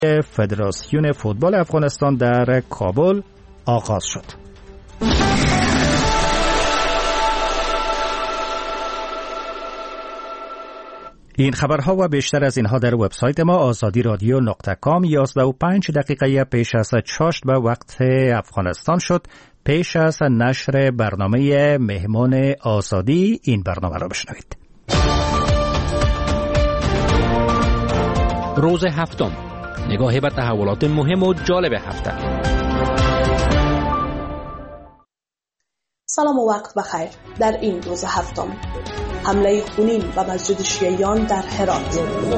فدراسیون فوتبال افغانستان در کابل آغاز شد. این خبرها و بیشتر از اینها در وبسایت ما azadi-radio.com 11:05 پیش از چاشت به وقت افغانستان شد. پیش از نشر برنامه مهمان آزادی این برنامه را بشنوید. روز هفتم، نگاهی به تحولات مهم و جالب هفته. سلام و وقت بخیر. در این روز هفتم، حمله خونین به مسجد شیعیان در هرات.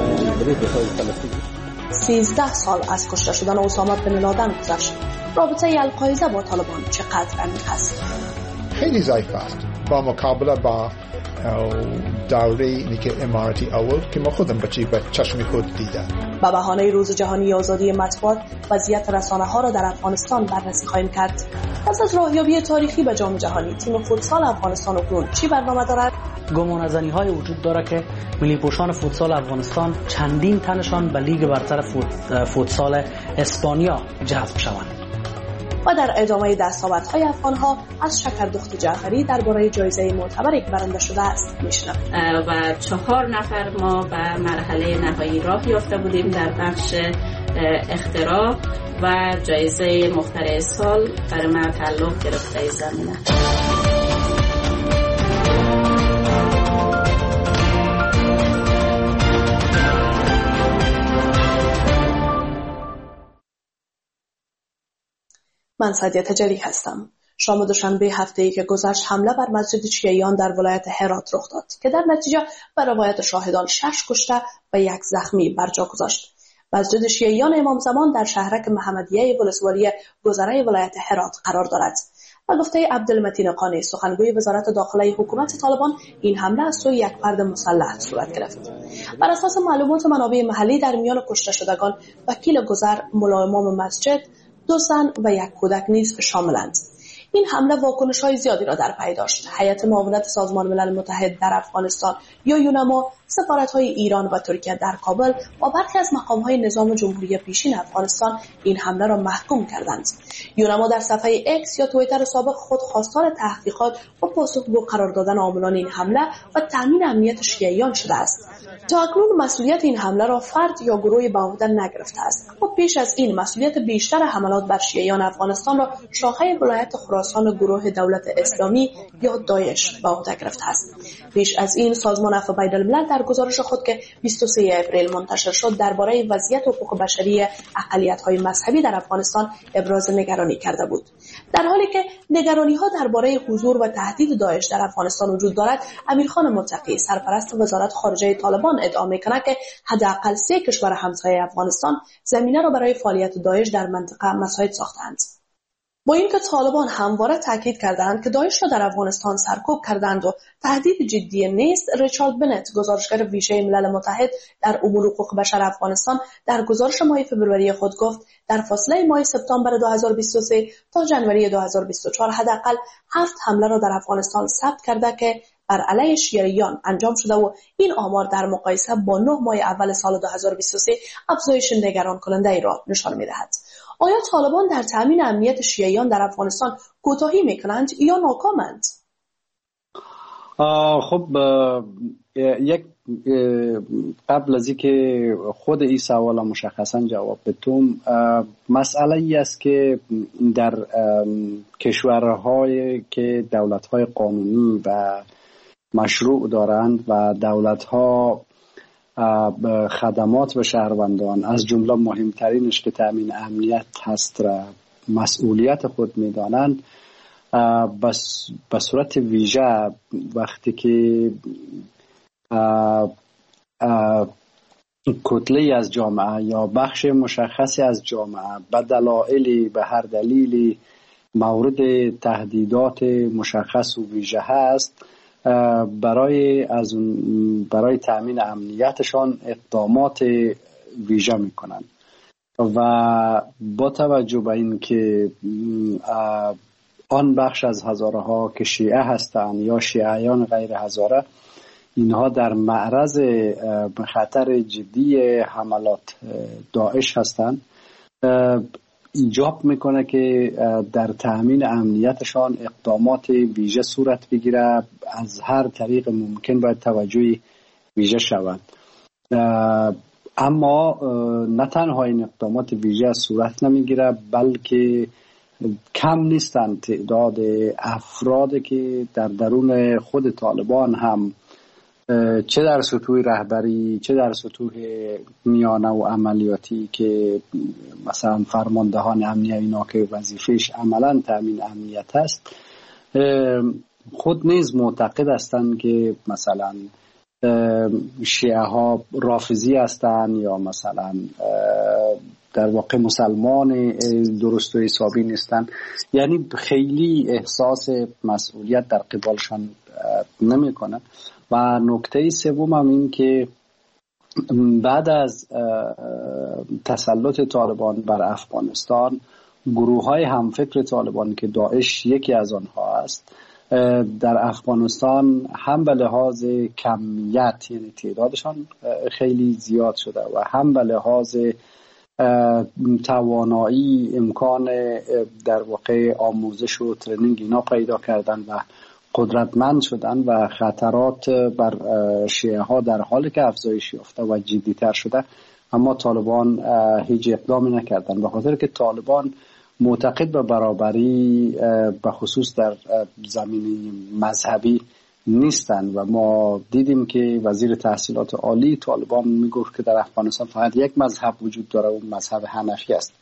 13 سال از کشته شدن اسامه بن لادن گذشت. رابطه القاعده با طالبان چقدر عمیق است؟ خیلی ضعیف است با مقابله با دوره اماراتی اول که ما خودم به چشم خود دیدم. به بهانه روز جهانی آزادی مطبوعات، وضعیت رسانه‌ها را در افغانستان بررسی خواهیم کرد. پس از راهیابی تاریخی به جام جهانی، تیم فوتسال افغانستان اکنون چی برنامه دارد؟ گمانه‌زنی‌های وجود دارد که ملی پوشان فوتسال افغانستان چندین تنشان به لیگ برتر فوتسال اسپانیا جذب شوند. و در ادامه دستاوردهای افغان‌ها از شکردخت جعفری درباره جایزه معتبر یک برنده شده است میشنویم. و 4 نفر ما به مرحله نهایی راه یافته بودیم در بخش اختراع و جایزه مخترع سال برای ما تعلق گرفته زمینه. من سعدیه تجری هستم. شام دوشنبه هفته‌ای که گذشت حمله بر مسجد شیعیان در ولایت هرات رخ داد که در نتیجه بر روایت شاهدان 6 کشته و 1 زخمی بر جا گذاشت. مسجد شیعیان امام زمان در شهرک محمدیه ولسوالی گذره ولایت هرات قرار دارد. و گفته عبدالمتین قانی، سخنگوی وزارت داخله حکومت طالبان، این حمله از سوی یک فرد مسلح صورت گرفت. بر اساس معلومات منابع محلی، در میان کشته شدگان وکیل گذر، ملا امام مسجد، 2 زن و 1 کودک نیز شاملند. این حمله واکنش‌های زیادی را در پی داشت. هیئت معاونت سازمان ملل متحد در افغانستان یا یونما، سفارت‌های ایران و ترکیه در کابل و برخی از مقام‌های نظام جمهوری پیشین افغانستان این حمله را محکوم کردند. یونما در صفحه اکس یا توییتر سابق خود خواستار تحقیقات و پاسخگو قرار دادن عاملان این حمله و تامین امنیت شیعیان شده است. تا اکنون مسئولیت این حمله را فرد یا گروهی به عهده نگرفته است. اما پیش از این مسئولیت بیشتر حملات بر شیعیان افغانستان را شاخه ولایت خراسان گروه دولت اسلامی یا داعش به عهده گرفته است. پیش از این سازمان عفو بین‌الملل در گزارش خود که 23 اپریل منتشر شد درباره وضعیت حقوق بشری اقلیت‌های مذهبی در افغانستان ابراز نگرانی کرده بود. در حالی که نگرانی‌ها درباره حضور و تهدید داعش در افغانستان وجود دارد، امیرخان متقی، سرپرست وزارت خارجه طالبان، ادعا می‌کند که حداقل 3 کشور همسایه افغانستان زمینه را برای فعالیت داعش در منطقه مساعد ساختند. با اینکه طالبان همواره تاکید کردند که داعش را در افغانستان سرکوب کردند و تهدید جدی نیست، ریچارد بنت، گزارشگر ویژه ملل متحد در امور حقوق بشر افغانستان، در گزارش ماه فوریه خود گفت در فاصله ماه سپتامبر 2023 تا ژانویه 2024 حداقل 7 حمله را در افغانستان ثبت کرده که بر علیه شیعیان انجام شده و این آمار در مقایسه با 9 ماه اول سال 2023 افزایش نگران کننده ای را نشان می‌دهد. آیا طالبان در تامین امنیت شیعیان در افغانستان کوتاهی میکنند یا ناکامند؟ خب یک قبل از اینکه خود این سوال مشخصا جواب بدم، مسئله ای است که در کشورهای که دولت‌های قانونی و مشروع دارند و دولت‌ها خدمات به شهروندان از جمله مهمترینش که تامین امنیت هست را مسئولیت خود می‌دانند، به صورت ویژه وقتی که کتله از جامعه یا بخش مشخصی از جامعه به هر دلیلی مورد تهدیدات مشخص و ویژه هست، برای تامین امنیتشان اقدامات ویژه میکنند و با توجه به این که آن بخش از هزاره ها که شیعه هستند یا شیعیان غیر هزاره اینها در معرض خطر جدی حملات داعش هستند، ایجاب میکنه که در تأمین امنیتشان اقدامات ویژه صورت بگیره. از هر طریق ممکن باید توجه ویژه شود. اما نه تنها این اقدامات ویژه صورت نمیگیره، بلکه کم نیستند تعداد افراد که در درون خود طالبان هم چه در سطوح رهبری چه در سطوح میانه و عملیاتی که مثلا فرماندهان امنیه اینا که وظیفهش عملا تامین امنیت است، خود نیز معتقد هستند که مثلا شیعه ها رافضی هستند یا مثلا در واقع مسلمان درست و حسابی نیستند. یعنی خیلی احساس مسئولیت در قبالشان نمی کنند. و نکته سوم هم این که بعد از تسلط طالبان بر افغانستان، گروه های همفکر طالبان که داعش یکی از آنها است، در افغانستان هم به لحاظ کمیت یعنی تعدادشان خیلی زیاد شده و هم به لحاظ توانایی امکان در واقع آموزش و ترنینگ اینا پیدا کردن و قدرتمند شدن و خطرات بر شیعه ها در حالی که افزایش یافته و جدی‌تر شده، اما طالبان هیچ اقدامی نکردن به خاطر که طالبان معتقد به برابری به خصوص در زمینه مذهبی نیستن. و ما دیدیم که وزیر تحصیلات عالی طالبان میگفت که در افغانستان فقط یک مذهب وجود داره و مذهب حنفی است.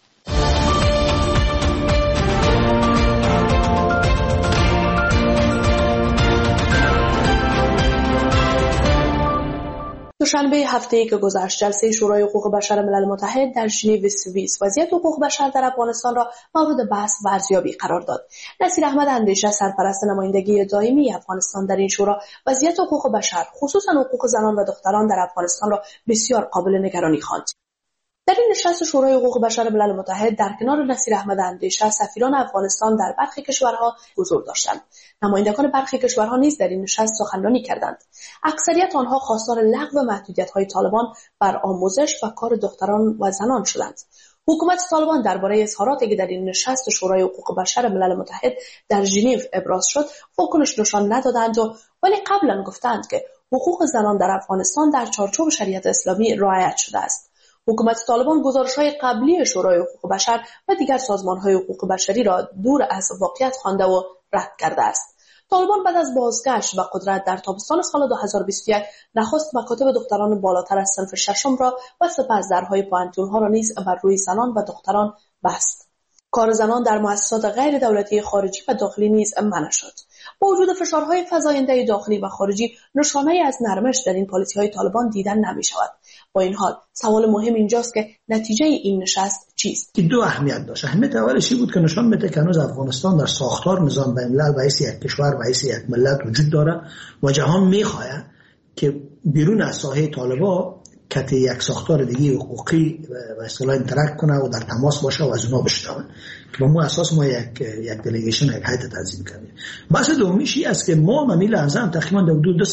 دوشنبه هفته‌ای که گذشت، جلسه شورای حقوق بشر ملل متحد در ژنو سوئیس وضعیت حقوق بشر در افغانستان را مورد بحث و ارزیابی قرار داد. نصیر احمد اندیشه، سرپرست نمایندگی دائمی افغانستان در این شورا، وضعیت حقوق بشر خصوصا حقوق زنان و دختران در افغانستان را بسیار قابل نگرانی خواند. در این نشست شورای حقوق بشر ملل متحد در کنار نصیر احمد اندیشه، سفیران افغانستان در برخی کشورها حضور داشتند. نمایندگان برخی کشورها نیز در این نشست سخنرانی کردند. اکثریت آنها خواستار لغو محدودیت‌های طالبان بر آموزش و کار دختران و زنان شدند. حکومت طالبان درباره اظهاراتی که در این نشست شورای حقوق بشر ملل متحد در ژنو ابراز شد، واکنش نشان ندادند ولی قبلا گفتند که حقوق زنان در افغانستان در چارچوب شریعت اسلامی رعایت شده است. حکومت طالبان گزارش‌های قبلی شورای حقوق بشر و دیگر سازمان‌های حقوق بشری را دور از واقعیت خوانده و رد کرده است. طالبان بعد از بازگشت به قدرت در تابستان سال 2021 نخست مکاتب دختران بالاتر از صنف ششم را و سپس درهای پوهنتون‌ها را نیز بر روی زنان و دختران بست. کار زنان در مؤسسات غیر دولتی خارجی و داخلی نیز منع شد. با وجود فشارهای فزاینده داخلی و خارجی، نشانه‌ای از نرمش در این پالیسی‌های طالبان دیدن نمی‌شود. با این حال سوال مهم اینجاست که نتیجه این نشست چیست؟ که دو اهمیت داشت. اهمیت اولش بود که نشان میده که هنوز افغانستان در ساختار نظام بین‌الملل و حیث یک کشور و حیث یک ملت وجود داره و جهان می‌خواهد که بیرون از ساحه طالبان که یک ساختار دیگه حقوقی و اصطلاح اینتراکت کنه و در تماس باشه و از اونها بشنوه که به اساس ما یک دلیگیشن یک هیئت تنظیم کردیم. بحث دومیش این است که ما ممیل اعظم تقریبا در حدود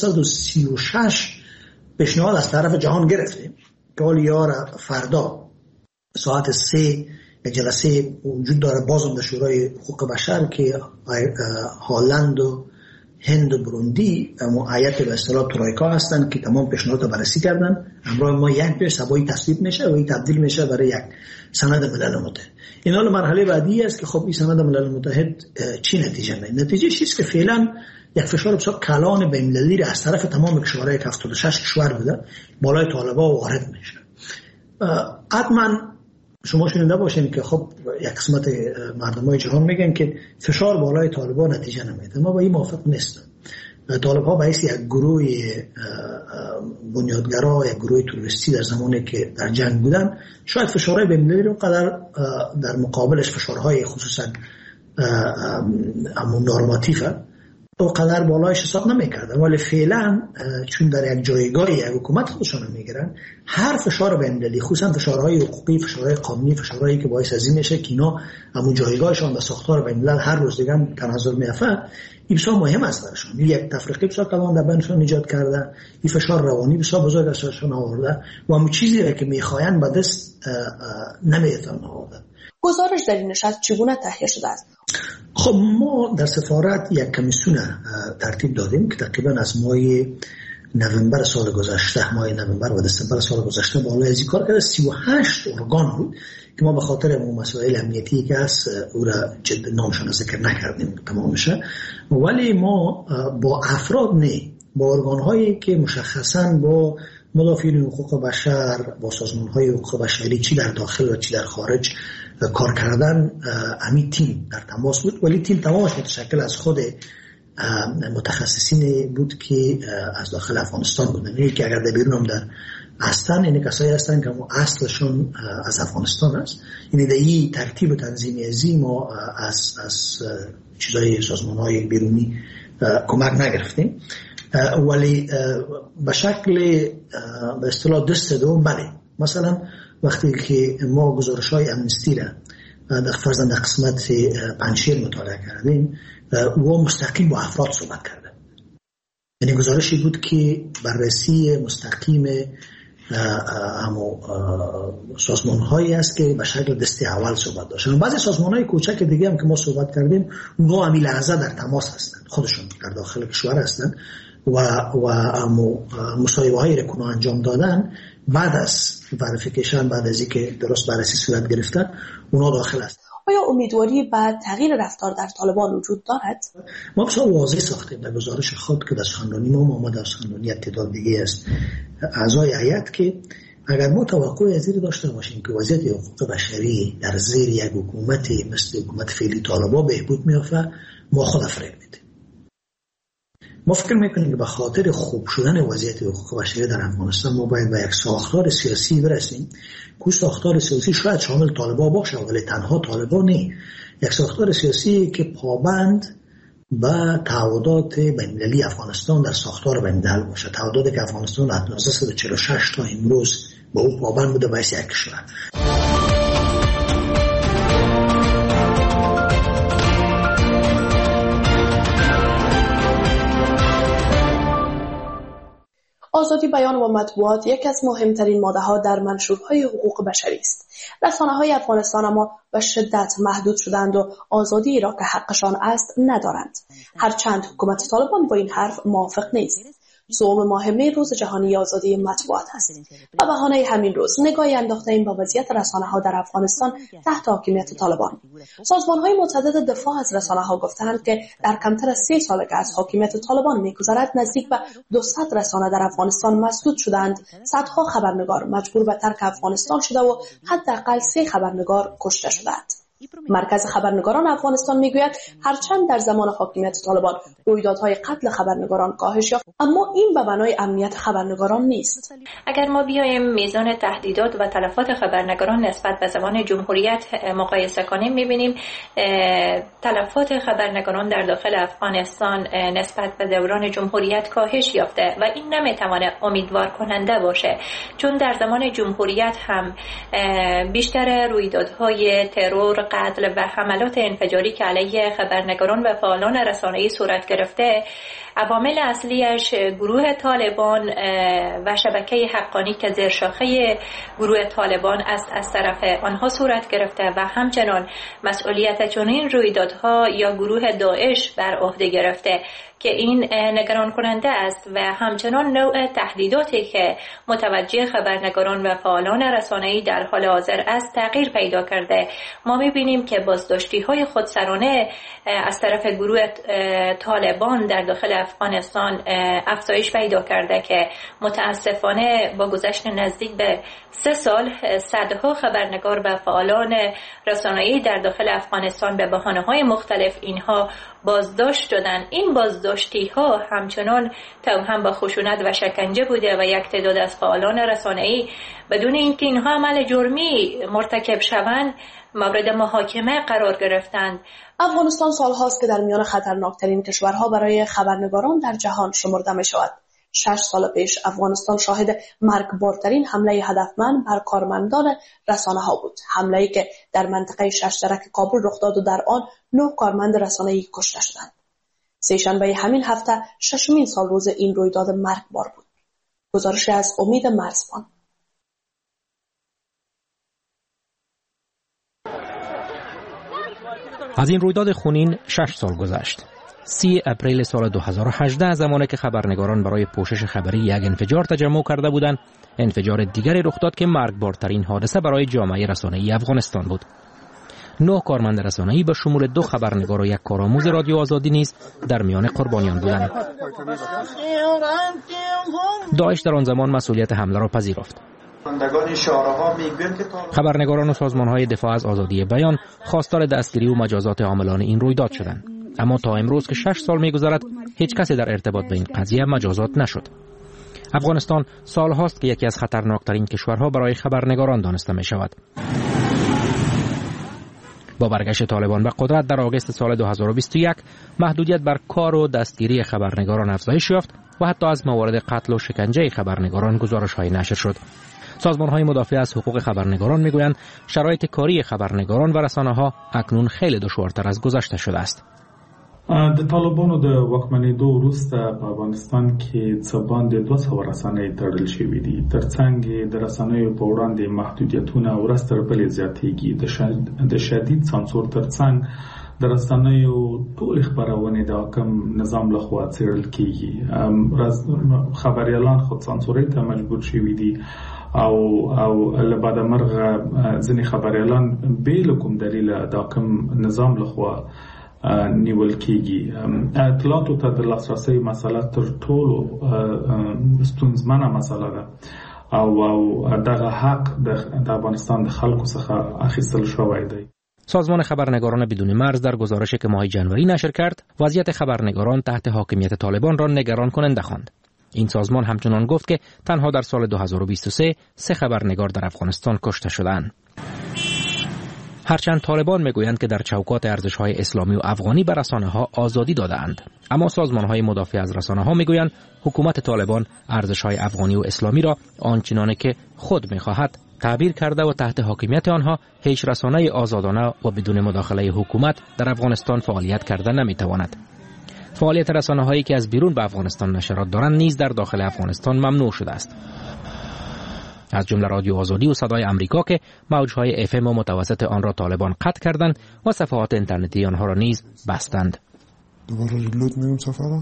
236 پیشنهاد از طرف جهان گرفتیم که حالا یار فردا ساعت 3 یک جلسه وجود داره بازم در شورای حقوق بشر که هالند و هند و بروندی هیئت به اصطلاح ترویکا هستن که تمام پیشنهادات بررسی کردن. همراه ما یک پیش سبایی تصویب میشه و این تبدیل میشه برای یک سند ملل متحد. این حال مرحله بعدی است که خب این سند ملل متحد چی نتیجه میده؟ نتیجه چیست که فعلا یک فشار بسیار کلان بین‌المللی را از طرف تمام کشورهای 76 کشور بوده بالای طالبان وارد میشه. حتما شما شنیده باشین که خب یک قسمت مردمای جهان میگن که فشار بالای طالبان نتیجه نمیده. ما با این موافق نیستم. طالب‌ها به حیث یک گروه بنیادگرا، یک گروه تروریستی در زمانی که در جنگ بودن، شاید فشارهای بین‌المللی رو قدر در مقابلش فشارهای خصوصا همون نورماتیو اونقدر بالایش حساب نمیکردن، ولی فعلا چون در یک جایگاه یک حکومت خودشون میگیرن، هر فشار بین‌المللی، خصوصا فشارهای حقوقی، فشارهای قانونی، فشارهایی که باعث از این میشه که اینا همون جایگاهشون در ساختار بین‌الملل هر روز دیگه تنزل میافته، این بسیار مهم است براشون. یک تفریقی بسیار کلان در بینشون ایجاد کرده، این فشار روانی بسیار بزرگ ازشون آورده و همون چیزی که میخواین به دست نمیتونن آوردن. گزارش در این نشست چگونه تهیه شده است؟ خب ما در سفارت یک کمیسیون ترتیب دادیم که تقریبا از ماه نوامبر سال گذشته، ماه نوامبر و دسامبر سال گذشته بالای از این کار کرده. 38 ارگان بود که ما به خاطر مسائل امنیتی که هست او را جد نامشان ذکر نکردیم تمامشه، ولی ما با افراد نه، با ارگان‌هایی که مشخصاً با مدافعین حقوق بشر، با سازمان‌های حقوق بشری چی در داخل و چی در خارج کار کردن، همین تیم در تماس بود. ولی تیم تمامش متشکل از خود متخصصین بود که از داخل افغانستان بودن، یعنی که اگر در بیرون هم در هستن، یعنی کسایی هستن که ما اصلشون از افغانستان است. یعنی در این ترتیب تنظیمی ازی ما از چیزای سازمان‌های بیرونی کمک نگرفتیم، ولی به شکل به اصطلاح دست دوم بله. مثلا وقتی که ما گزارش‌های امنستی را در فرضاً در قسمت پنجشیر مطالعه کردیم، او مستقیم با افراد صحبت کرده. یعنی گزارشی بود که بررسی مستقیم سازمان‌هایی است که به شکل دسته اول صحبت داشتن. بعضی سازمان‌های کوچک دیگه هم که ما صحبت کردیم، اونها همین لحظه در تماس هستند، خودشون در داخل کشور هستند و مصاحبه‌هایی را که انجام دادن بعد از وریفیکیشن، بعد از اینکه درست بررسی صورت گرفتن، اونها داخل هستند. آیا امیدواری به تغییر رفتار در طالبان وجود دارد؟ ما بسیار واضح ساختیم در گزارش خود که در سخنرانی ما محمد افساندانی تعداد دیگه است اعضای هیئت که اگر ما توقع از این داشته باشیم که وضعیت حقوق بشری در زیر یک حکومت مثل حکومت فعلی طالبان بهبود می‌یافته، ما خود فریب میدیم. ما فکر میکنیم که به خاطر خوب شدن وضعیت حقوق بشری در افغانستان ما باید به یک ساختار سیاسی برسیم که ساختار سیاسی شاید شامل طالبان باشه، ولی تنها طالبان نه. یک ساختار سیاسی که پابند به تعهدات بین‌المللی افغانستان در ساختار بین‌الملل باشه، تعهداتی که افغانستان از 1946 تا امروز به او پابند بوده باید یک کشور. آزادی بیان و مطبوعات یکی از مهمترین ماده‌ها در منشورهای حقوق بشری است. رسانه‌های افغانستان اما به شدت محدود شدند و آزادی را که حقشان است ندارند. هرچند حکومت طالبان با این حرف موافق نیست. صوم ماه می روز جهانی آزادی مطبوعات است. به بهانه همین روز نگاهی انداخته‌ایم به وضعیت رسانه‌ها در افغانستان تحت حاکمیت طالبان. سازمان‌های متعدد دفاع از رسانه‌ها گفتند که در کمتر از 3 سال که از حاکمیت طالبان می‌گذرد نزدیک به 200 رسانه در افغانستان مسدود شدند، صدها خبرنگار مجبور به ترک افغانستان شده و حداقل 3 خبرنگار کشته شدند. مرکز خبرنگاران افغانستان میگوید هرچند در زمان حاکمیت طالبان رویدادهای قتل خبرنگاران کاهش یافت، اما این به بنای امنیت خبرنگاران نیست. اگر ما بیایم میزان تهدیدات و تلفات خبرنگاران نسبت به زمان جمهوریت مقایسه کنیم، میبینیم تلفات خبرنگاران در داخل افغانستان نسبت به دوران جمهوریت کاهش یافته و این نمیتواند امیدوار کننده باشه، چون در زمان جمهوریت هم بیشتر رویدادهای ترور، قتل و حملات انفجاری که علیه خبرنگاران و فعالان رسانه‌ای صورت گرفته، عوامل اصلیش گروه طالبان و شبکه حقانی که زیر شاخه گروه طالبان است از طرف آنها صورت گرفته و همچنان مسئولیت چنین رویدادها یا گروه داعش بر عهده گرفته که این نگران کننده است و همچنان نوع تهدیداتی که متوجه خبرنگاران و فعالان رسانه‌ای در حال حاضر است تغییر پیدا کرده. ما می‌بینیم که بازداشتی‌های خودسرانه از طرف گروه طالبان در داخل افغانستان افزایش پیدا کرده که متاسفانه با گذشت نزدیک به 3 سال صدها خبرنگار و فعالان رسانه‌ای در داخل افغانستان به بهانه‌های مختلف اینها بازداشت شدند. این بازداشتی‌ها همچنان توأم با خشونت و شکنجه بوده و یک تعداد از فعالان رسانه‌ای بدون اینکه اینها عمل جرمی مرتکب شوند مورد محاکمه قرار گرفتند. افغانستان سالهاست که در میان خطرناکترین کشورها برای خبرنگاران در جهان شمرده می شود. 6 سال پیش افغانستان شاهد مرگبارترین حمله هدفمند بر کارمندان رسانه‌ها بود. حمله‌ای که در منطقه ششترک کابل رخ داد و در آن 9 کارمند رسانه‌ای کشته شدند. سه‌شنبه همین هفته 6مین سال روز این رویداد مرگبار بود. گزارشی از امید مرزبان. از این رویداد خونین 6 سال گذشت. 30 اپریل سال 2018 زمانی که خبرنگاران برای پوشش خبری یک انفجار تجمع کرده بودند، انفجار دیگری رخ داد که مرگبارترین حادثه برای جامعه رسانه‌ای افغانستان بود. 9 کارمند رسانه‌ای به شمول 2 خبرنگار و 1 کارآموز رادیو آزادی نیز در میان قربانیان بودند. داعش در آن زمان مسئولیت حمله را پذیرفت. خبرنگاران و سازمان‌های دفاع از آزادی بیان خواستار دستگیری و مجازات عاملان این رویداد شدند. اما تا امروز که 6 سال می‌گذرد هیچ کسی در ارتباط به این قضیه مجازات نشد. افغانستان سال‌هاست که یکی از خطرناکترین کشورها برای خبرنگاران دانسته می‌شود. با برگشت طالبان به قدرت در آگوست سال 2021 محدودیت بر کار و دستگیری خبرنگاران افزایش یافت و حتی از موارد قتل و شکنجه خبرنگاران گزارش‌های نشر شد. سازمان‌های مدافع از حقوق خبرنگاران می‌گویند شرایط کاری خبرنگاران و رسانه‌ها اکنون خیلی دشوارتر از گذشته شده است. د طالبانو د واکمنېدو وروسته په افغانستان کې څه باندې 200 رسنۍ تړل شوې دي. ترڅنګ د رسنیو په وړاندې محدودیتونه ورځ تر بلې زیاتېږي. د شدید سانسور ترڅنګ د رسنیو ټولې خبرونه د حاکم نظام لخوا څېړل کېږي. خبریالان خود سانسورۍ ته مجبور شوي دي او له بعد مرغه ځینې خبریالان بې له کوم دلیله د حاکم نظام لخوا نیول کېږي. اطلاعاتو ته د لاسرسي مسله تر ټولو ستونزمنه مسله ده او دغه حق د افغانستان د خلکو څخه اخیستل شوی دی. سازمان خبرنگاران بدون مرز در گزارشی که ماه جنوری نشر کرد، وضعیت خبرنگاران تحت حاکمیت طالبان را نگران کننده خواند. این سازمان همچنان گفت که تنها در سال 2023 3 خبرنگار در افغانستان کشته شدند. هرچند طالبان میگویند که در چوکات ارزش‌های اسلامی و افغانی به رسانه‌ها آزادی داده‌اند، اما سازمان‌های مدافع از رسانه‌ها میگویند حکومت طالبان ارزش‌های افغانی و اسلامی را آنچنانی که خود می‌خواهد تعبیر کرده و تحت حاکمیت آنها هیچ رسانه‌ای آزادانه و بدون مداخله حکومت در افغانستان فعالیت کرده نمی‌تواند. فعالیت رسانه‌هایی که از بیرون به افغانستان نشرات دارند نیز در داخل افغانستان ممنوع شده است. از جمله رادیو آزادی و صدای امریکا که موج‌های FM و متوسط آن را طالبان قطع کردند و صفحات اینترنتی آنها را نیز بستند. دوباره ریلود می‌کنم صفحه را.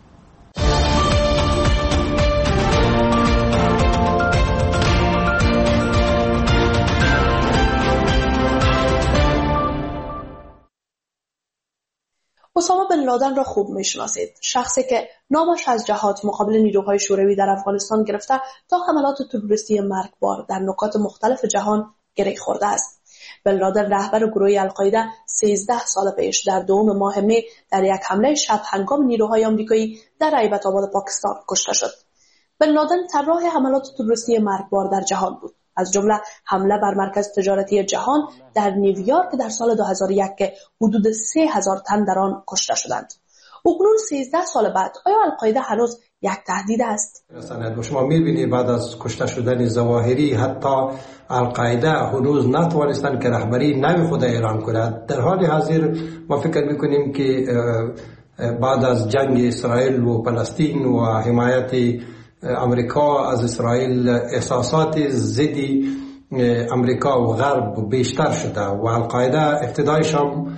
اسامه بن لادن را خوب میشناسید. شخصی که نامش از جهاد مقابل نیروهای شوروی در افغانستان گرفته تا حملات تروریستی مرگبار در نقاط مختلف جهان گره خورده است. بن لادن رهبر گروه القاعده 13 سال پیش در دوم ماه می در یک حمله شب هنگام نیروهای آمریکایی در هیبت آباد پاکستان کشته شد. بن لادن طراح حملات تروریستی مرگبار در جهان بود. از جمله حمله بر مرکز تجارتی جهان در نیویورک در سال 2001 که حدود 3000 تن در آن کشته شدند. اکنون 13 سال بعد آیا القاعده هنوز یک تهدید است؟ شما می‌بینید بعد از کشته شدن ظواهری حتی القاعده هنوز نتوانستند که رهبری نوی خود اعلان کند. در حال حاضر ما فکر می‌کنیم که بعد از جنگ اسرائیل و فلسطین و حمایت امریکا از اسرائیل احساسات ضدی امریکا و غرب بیشتر شده و القاعده ابتدایش هم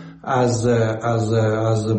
از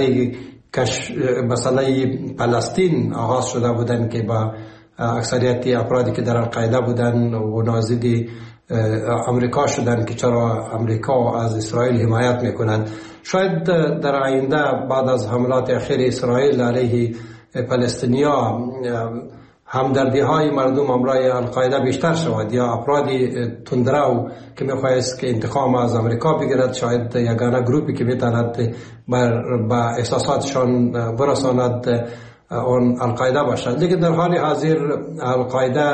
مسئله فلسطین آغاز شده بودن که با اکثریت افرادی که در القاعده بودن و نازد امریکا شدن که چرا امریکا از اسرائیل حمایت میکنند. شاید در آینده بعد از حملات اخیر اسرائیل علیه فلسطینیا همدردی های مردم امرای القاعده بیشتر شود یا افرادی تندرو که میخواهد که انتقام از امریکا بگیرد شاید یگانه گروپی که میتواند با احساساتشان برساند اون القاعده باشد. لیکن در حال حاضر القاعده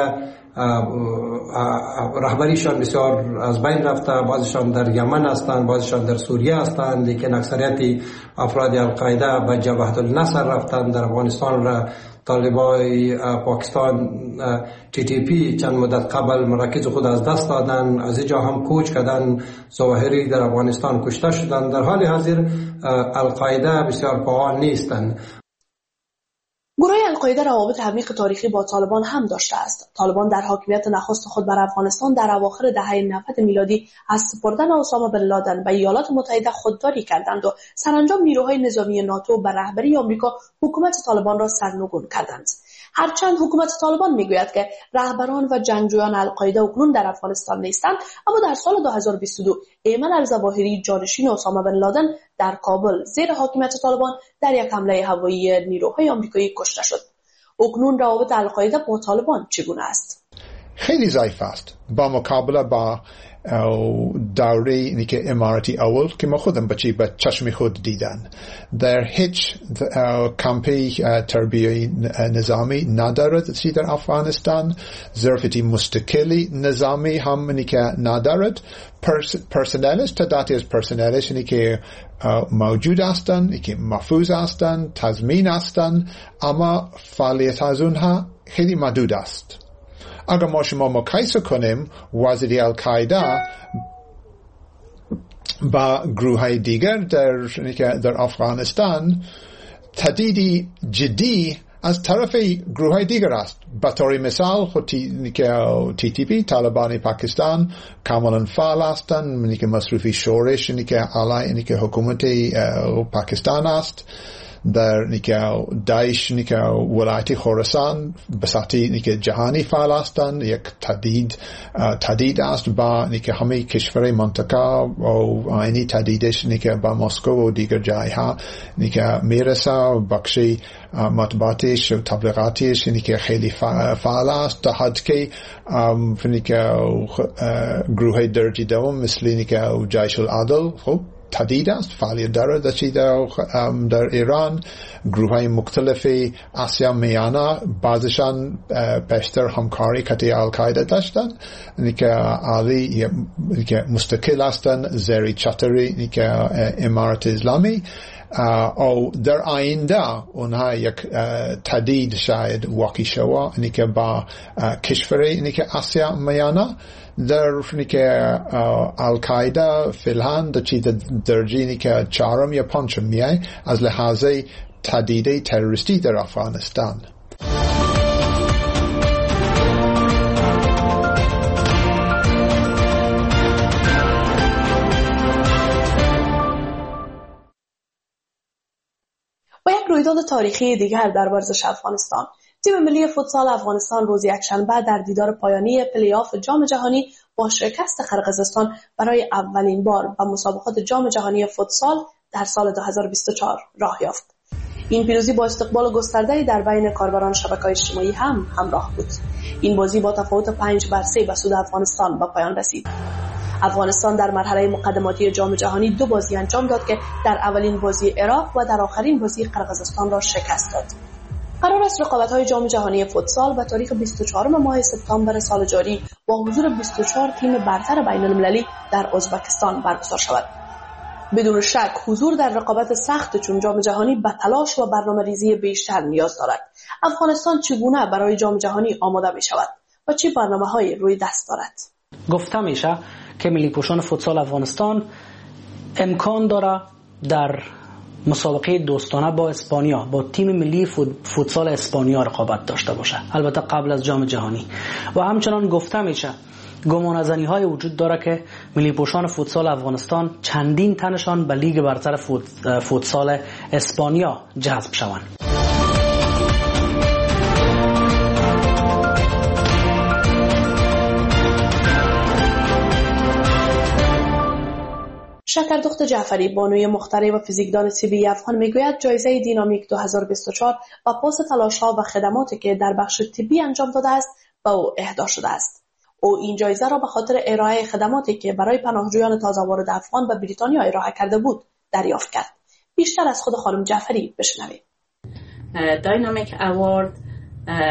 رهبریشان بسیار از بین رفته، بعضیشان در یمن هستند، بعضیشان در سوریه هستند، لیکن اکثریت افراد القاعده به جبهه النصر رفتند. در افغانستان را طالبای پاکستان TTP چند مدت قبل مراکز خود از دست دادن، از اینجا هم کوچ کردن، ظواهری در افغانستان کشته شدن. در حال حاضر القاعده بسیار فعال نیستند. گروه القاعده روابط عمیق تاریخی با طالبان هم داشته است. طالبان در حاکمیت نخست خود بر افغانستان در اواخر دهه 90 میلادی از سپردن اسامه بن لادن به ایالات متحده خودداری کردند و سرانجام نیروهای نظامی ناتو به رهبری آمریکا حکومت طالبان را سرنگون کردند. هرچند حکومت طالبان میگوید که رهبران و جنگجویان القاعده اکنون در افغانستان نیستند، اما در سال 2022 ایمن الظواهری جانشین اسامه بن لادن در کابل زیر حاکمیت طالبان در یک حمله هوایی نیروهای آمریکایی کشته شد. اکنون روابط القاعده با طالبان چگونه است؟ خیلی ضعیف است با مقابله با دوره اینی که اماراتی اول که ما خودم به چشم خود دیدن. در هیچ کمپی تربیه نظامی ندارد در افغانستان، ظرفیت مستقلی نظامی هم اینی که ندارد. پرسنلش تعدادی از پرسنلش اینی که موجود هستند، اینی که محفوظ هستند، تضمین هستند، اما فعالیت از اونها خیلی محدود است. اگر ما شما مقایسه کنیم وضعیت القاعده با گروه دیگر در افغانستان، تهدید جدی از طرف گروه دیگر است. به طور مثال TTP طالبان پاکستان کاملا فعال هستند، که مصروفی شورش علیه حکومت پاکستان است. در داعش ولایت خراسان به سطح جهانی فعال هستند. یک تهدید است با همه کشور منطقه و اینی تهدیدش با مسکو و دیگر جایها میرسه. بخشی مطبوعاتش و تبلیغاتش خیلی فعال است تا حد که گروه درجه دوم مثل جیش العدل تهدید است، فعالیت دارد در ایران. گروه های مختلفی آسیا میانه بعضشان پیشتر همکاری کتی القاعده داشتند که مستقل هستند زیر چتری امارت اسلامی. او در آینده اونها یک تهدید شاید واقع شود که با کشوری آسیا میانه در القاعده فعلا درجه چهارم یا پنجم میای از لحاظ تهدید تروریستی در افغانستان. و یک رویداد تاریخی دیگر در ورزش افغانستان. تیم ملی فوتسال افغانستان روز یکشنبه در دیدار پایانی پلی‌آف جام جهانی با شکست قرقیزستان برای اولین بار به مسابقات جام جهانی فوتسال در سال 2024 راه یافت. این پیروزی با استقبال گسترده‌ای در بین کاربران شبکه‌های اجتماعی هم همراه بود. این بازی با تفاوت 5-3 به سود افغانستان به پایان رسید. افغانستان در مرحله مقدماتی جام جهانی 2 بازی انجام داد که در اولین بازی عراق و در آخرین بازی قرقیزستان را شکست داد. قرار است رقابت‌های جام جهانی فوتسال به تاریخ 24 ماه سپتامبر سال جاری با حضور 24 تیم برتر بین‌المللی در ازبکستان برگزار شود. بدون شک حضور در رقابت سخت چون جام جهانی به تلاش و برنامه‌ریزی بیشتر نیاز دارد. افغانستان چگونه برای جام جهانی آماده می‌شود و چه برنامه‌هایی روی دست دارد؟ گفته میشه که ملی پوشان فوتسال افغانستان امکان داره در مسابقه دوستانه با اسپانیا با تیم ملی فوتسال اسپانیا رقابت داشته باشه، البته قبل از جام جهانی. و همچنان گفته میشه گمانه‌زنی های وجود داره که ملی پوشان فوتسال افغانستان چندین تنشان به لیگ برتر فوتسال اسپانیا جذب شوند. شکردخت جعفری، بانوی مخترع و فیزیکدان طبی افغان، میگوید جایزه دینامیک 2024 و پاس تلاش‌ها و خدماتی که در بخش طبی انجام داده است به او اهدا شده است. او این جایزه را به خاطر ارائه خدماتی که برای پناهجویان تازه وارد افغان و بریتانیا ارائه کرده بود دریافت کرد. بیشتر از خود خانم جعفری بشنویم. داینامیک اوارد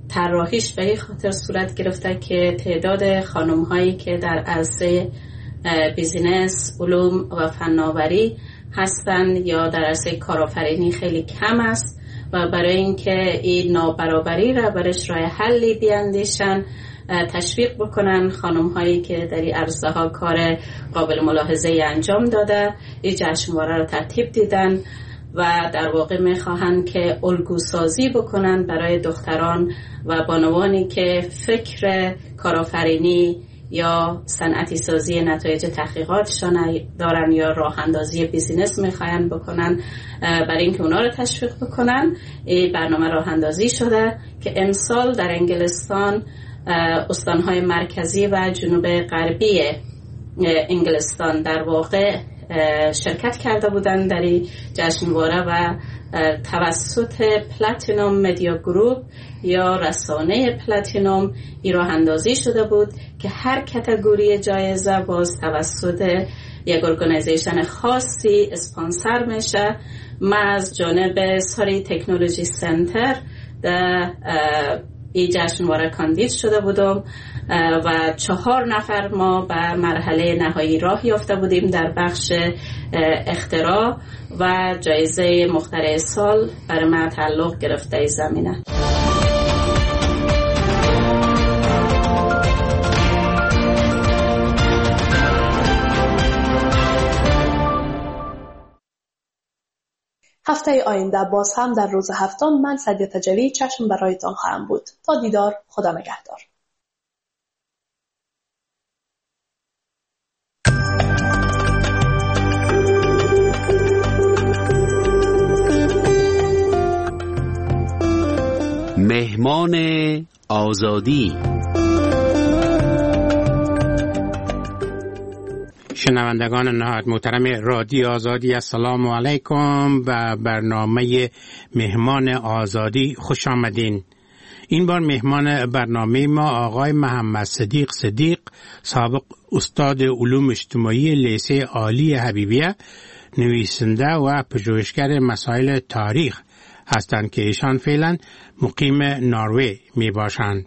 طراحیش به این خاطر صورت گرفته که تعداد خانم هایی که در عرصه بیزینس، علوم و فناوری هستند یا در عرصه کارآفرینی خیلی کم است و برای اینکه این نابرابری را برش راه حلی بیاندیشن، تشویق بکنن خانم هایی که در این عرصه ها کار قابل ملاحظه انجام داده این جشنواره را ترتیب دیدن و در واقع میخواهند که الگوسازی بکنن برای دختران و بانوانی که فکر کارآفرینی یا صنعتی سازی نتایج تحقیقاتشان دارن یا راه اندازی بیزینس میخواین بکنن، برای اینکه اونا رو تشویق بکنن. این برنامه راه اندازی شده که امسال در انگلستان استانهای مرکزی و جنوب غربی انگلستان در واقع شرکت کرده بودند در این جشنواره و توسط پلاتینوم مدیا گروپ یا رسانه پلاتینوم این راه اندازی شده بود که هر کاتگوری جایزه باز توسط یک ارگانیزیشن خاصی اسپانسر میشه. من از جانب ساری تکنولوژی سنتر در این جشنواره کاندید شده بودم و 4 نفر ما به مرحله نهایی راه یافته بودیم در بخش اختراع و جایزه مخترع سال برای من تعلق گرفته ای زمینه. هفته آینده باز هم در روز هفتم من سعدیه تجلی چشم برایتان خواهم بود. تا دیدار، خدا نگهدار. مهمان آزادی. شنوندگان نهایت محترم رادیو آزادی، السلام علیکم و برنامه مهمان آزادی خوش آمدین. این بار مهمان برنامه ما آقای محمد صدیق سابق استاد علوم اجتماعی لیسه عالی حبیبیه، نویسنده و پژوهشگر مسائل تاریخ هستند که ایشان فعلا مقیم نروژ می باشند.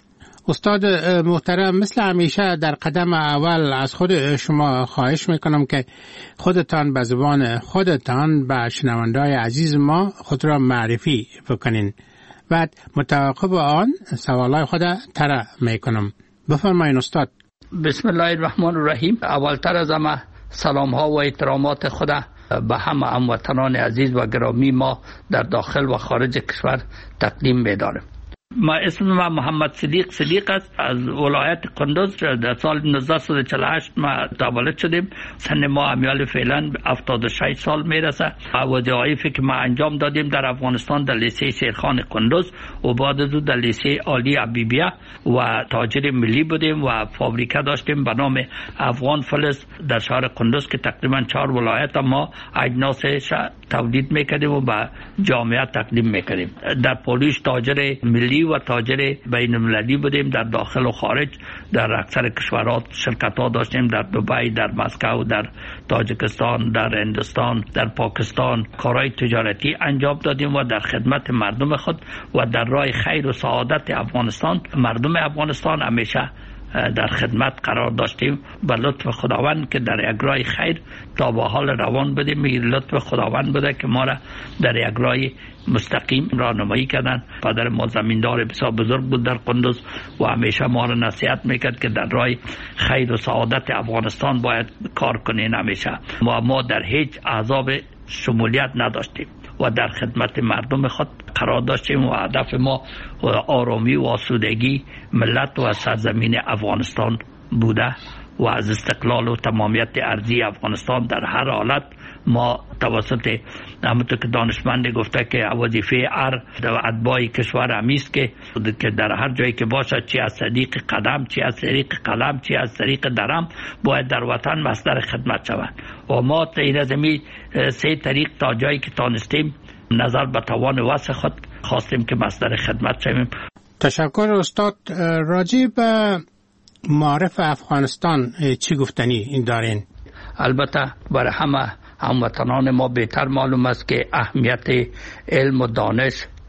استاد محترم، مثل همیشه در قدم اول از خود شما خواهش میکنم که خودتان به زبان خودتان به شنونده‌های عزیز ما خود را معرفی بکنین. بعد متعاقب آن سوالای خود طرح میکنم. بفرمایید استاد. بسم الله الرحمن الرحیم. اولتر از همه سلام ها و احترامات خود به همه هموطنان عزیز و گرامی ما در داخل و خارج کشور تقدیم می‌دارم. اسم من محمد صدیق است. از ولایت قندوز در سال 1948 ما تولد شدیم. سن ما امیال فعلا 76 سال میرسه. وظایفی که ما انجام دادیم در افغانستان در لیسه شیرخان قندوز و بعد از در لیسه عالی حبیبیه و تاجر ملی بودیم و فابریکه داشتیم به نام افغان فلز در شهر قندوز که تقریبا 4 ولایت ما اجناسش تولید میکردیم و به جامعه تقدیم میکردیم. در پولیس تاجر ملی و تاجر بین المللی بودیم، در داخل و خارج در اکثر کشورات شرکت ها داشتیم، در دبی، در مسکو، در تاجیکستان، در هندوستان، در پاکستان کارهای تجارتی انجام دادیم و در خدمت مردم خود و در راه خیر و سعادت افغانستان، مردم افغانستان همیشه در خدمت قرار داشتیم. به لطف خداوند که در یک راه خیر تا به حال روان بودیم، لطف خداوند بوده که ما را در یک راه مستقیم راهنمایی کردن. پدر ما زمیندار بسیار بزرگ بود در قندوز و همیشه ما را نصیحت میکرد که در راه خیر و سعادت افغانستان باید کار کنین. همیشه ما در هیچ عذاب شمولیت نداشتیم و در خدمت مردم خود قرار داشتیم و هدف ما آرامی و آسودگی ملت و سرزمین افغانستان بوده و از استقلال و تمامیت ارضی افغانستان در هر حالت ما توسط همونطور که دانشمند گفته که وظیفه هر اتباع کشور همیست که در هر جایی که باشد، چی از طریق قدم، چی از طریق قلم، چی از طریق درم، باید در وطن مصدر خدمت شود و ما این از این 3 طریق تا جایی که تانستیم نظر به توان وسع خود خواستیم که مصدر خدمت شویم. تشکر استاد. راجع به معارف افغانستان چی گفتنی دارین؟ البته برای همه هموطنان ما بهتر معلوم است که اهمیت علم و دانش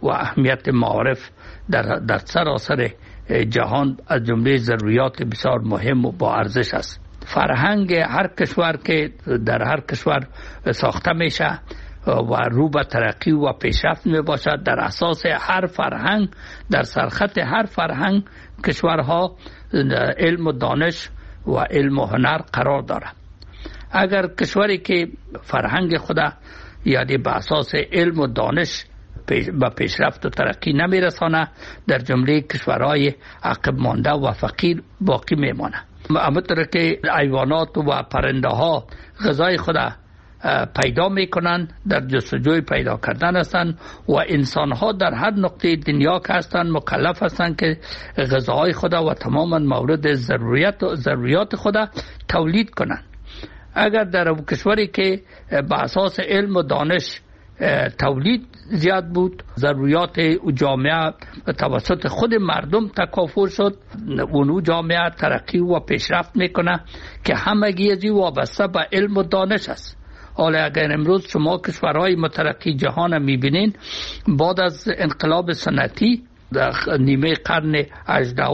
و اهمیت معارف در سراسر جهان از جمله ضروریات بسیار مهم و با ارزش است. فرهنگ هر کشور که در هر کشور ساخته میشه و رو به ترقی و پیشرفت می باشد، در اساس هر فرهنگ، در سرخط هر فرهنگ کشورها علم و دانش و علم و هنر قرار دارد. اگر کشوری که فرهنگ خدا یعنی به اساس علم و دانش به پیشرفت و ترقی نمی رسانه، در جمله کشورهای عقب مانده و فقیر باقی می مانه. همونطور که حیوانات و پرنده ها غذای خدا پیدا می کنند، در جستجوی پیدا کردن هستند و انسان ها در هر نقطه دنیا که هستند مکلف هستند که غذاهای خدا و تماما مورد ضروریات خدا تولید کنند. اگر در کشوری که به اساس علم و دانش تولید زیاد بود، ضروریات جامعه توسط خود مردم تکافر شد، اونو جامعه ترقی و پیشرفت میکنه که همگی ازی وابسته به علم و دانش است. حالا اگر امروز شما کشورهای مترقی جهان میبینین، بعد از انقلاب صنعتی در نیمه قرن 18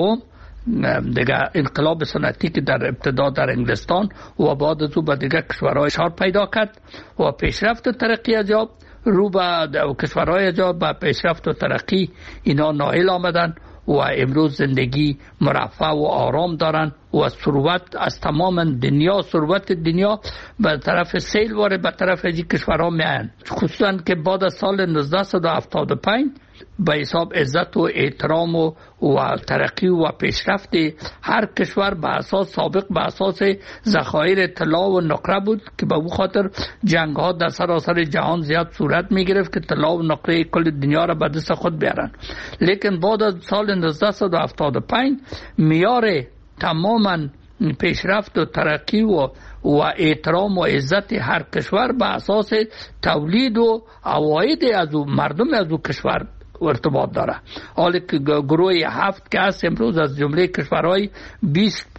دیگه انقلاب صنعتی که در ابتدا در انگلستان و بعد از او به دیگه کشورهای شهر پیدا کرد و پیشرفت و ترقی از جا رو به کشورهای جا به پیشرفت و ترقی اینا نائل آمدن و امروز زندگی مرفه و آرام دارن و ثروت از تمام دنیا، ثروت دنیا به طرف سیل واره به طرف این کشورها میان، خصوصا که بعد از سال 1975 به حساب عزت و احترام و ترقی و پیشرفت هر کشور به اساس سابق به اساس ذخایر طلا و نقره بود که به او خاطر جنگ ها در سراسر جهان زیاد صورت می گرفت که طلا و نقره کل دنیا را به دست خود بیارن. لیکن بعد از سال 1975 معیار تماما پیشرفت و ترقی و احترام و عزت هر کشور به اساس تولید و عواید از مردم از کشور ارتباط داره. حالی که گروه 7 که هست امروز از جمله کشورهای 20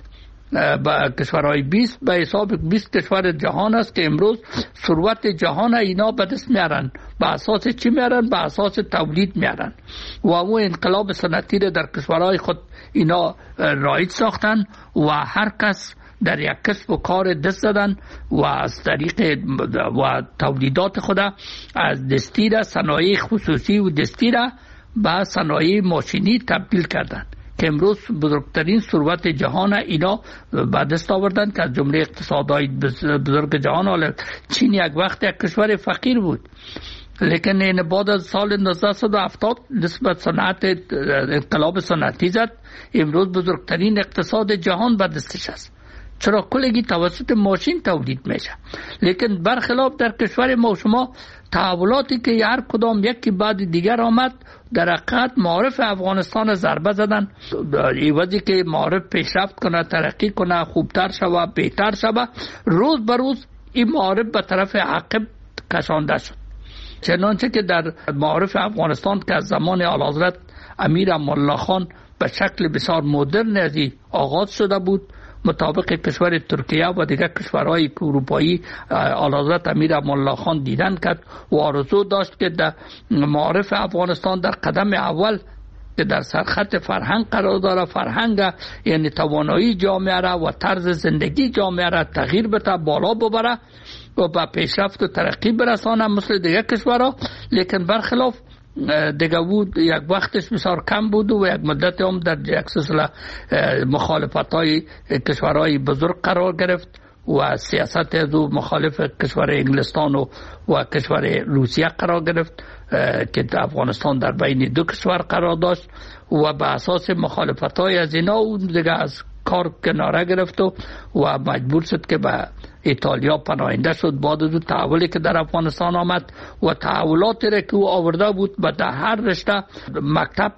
به حساب 20 کشور جهان است که امروز ثروت جهان اینا به دست میارن. به اساس چی میارن؟ به اساس تولید میارن و اون انقلاب صنعتی در کشورهای خود اینا رایج ساختن و هر کس در یک کسب و کار دست زدن و از طریق و تولیدات خود از دستی را صنایع خصوصی و دستی را به صنایع ماشینی تبدیل کردند که امروز بزرگترین ثروت جهان اینا به دست آوردن که از جمله اقتصادهای بزرگ جهان. حالا چین یک وقت یک کشور فقیر بود، لیکن این بعد از سال 1970 نسبت صنعت انقلاب صنعتی زد، امروز بزرگترین اقتصاد جهان به دستش است. چرا؟ کلگی توسط ماشین تولید میشه. لیکن برخلاف در کشور ما شما تحولاتی که هر کدام یکی بعد دیگر آمد، در حقیقت معارف افغانستان ضربه زدن، ایوازی که معارف پیشرفت کنه، ترقی کنه، خوبتر شوه، بهتر شوه، روز به روز این معارف به طرف عقب کشانده شد. چنانچه که در معارف افغانستان که از زمان اعلیحضرت امیر امان الله خان به شکل بسیار مدرن ازی آغاز شده بود، مطابق کشور ترکیه و دیگر کشورهای اروپایی اعلیحضرت امیر امان الله خان دیدن کرد و آرزو داشت که در معارف افغانستان در قدم اول که در سرخط فرهنگ قرار داره، فرهنگ یعنی توانایی جامعه را و طرز زندگی جامعه را تغییر بده، بالا ببره و به پیشرفت و ترقی برسانه مثل دیگر کشورها. لیکن برخلاف دیگه بود، یک وقتش بسیار کم بود و یک مدت هم در یک سلسله مخالفت های کشورهای بزرگ قرار گرفت و سیاست از او مخالف کشور انگلستان و کشور روسیه قرار گرفت که افغانستان در بین دو کشور قرار داشت و به اساس مخالفت های از اینا اون دیگه از کار کناره گرفت و مجبور شد که به ایتالیا پناهنده شد. بعد از تحولی که در افغانستان آمد و تحولاتی را که او آورده بود به هر رشته مکتب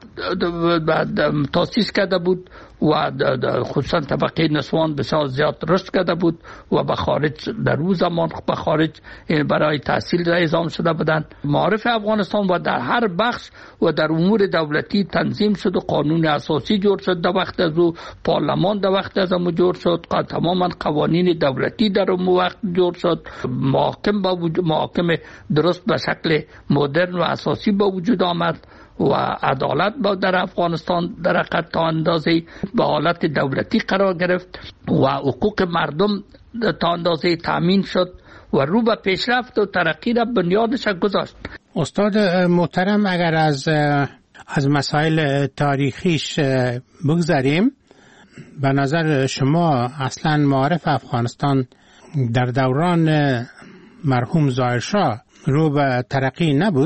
تاسیس کرده بود و خصوصا طبقه نسوان بسیار زیاد رشد کرده بود و به خارج در روز زمان به خارج برای تحصیل اعزام شده بودند. معارف افغانستان و در هر بخش و در امور دولتی تنظیم شد و قانون اساسی جور شد در وقت از او، پارلمان در وقت از او جور شد، تماما قوانین دولتی در اون وقت جور شد، محاکم درست به شکل مدرن و اساسی به وجود آمد و عدالت در افغانستان در حقیقت تا اندازه به حالت دولتی قرار گرفت و حقوق مردم تا اندازه تامین شد و رو به پیشرفت و ترقی را بنیادش گذاشت. استاد محترم، اگر از مسائل تاریخیش بگذاریم، به نظر شما اصلا معارف افغانستان در دوران مرحوم ظاهرشاه رو به ترقی نبود؟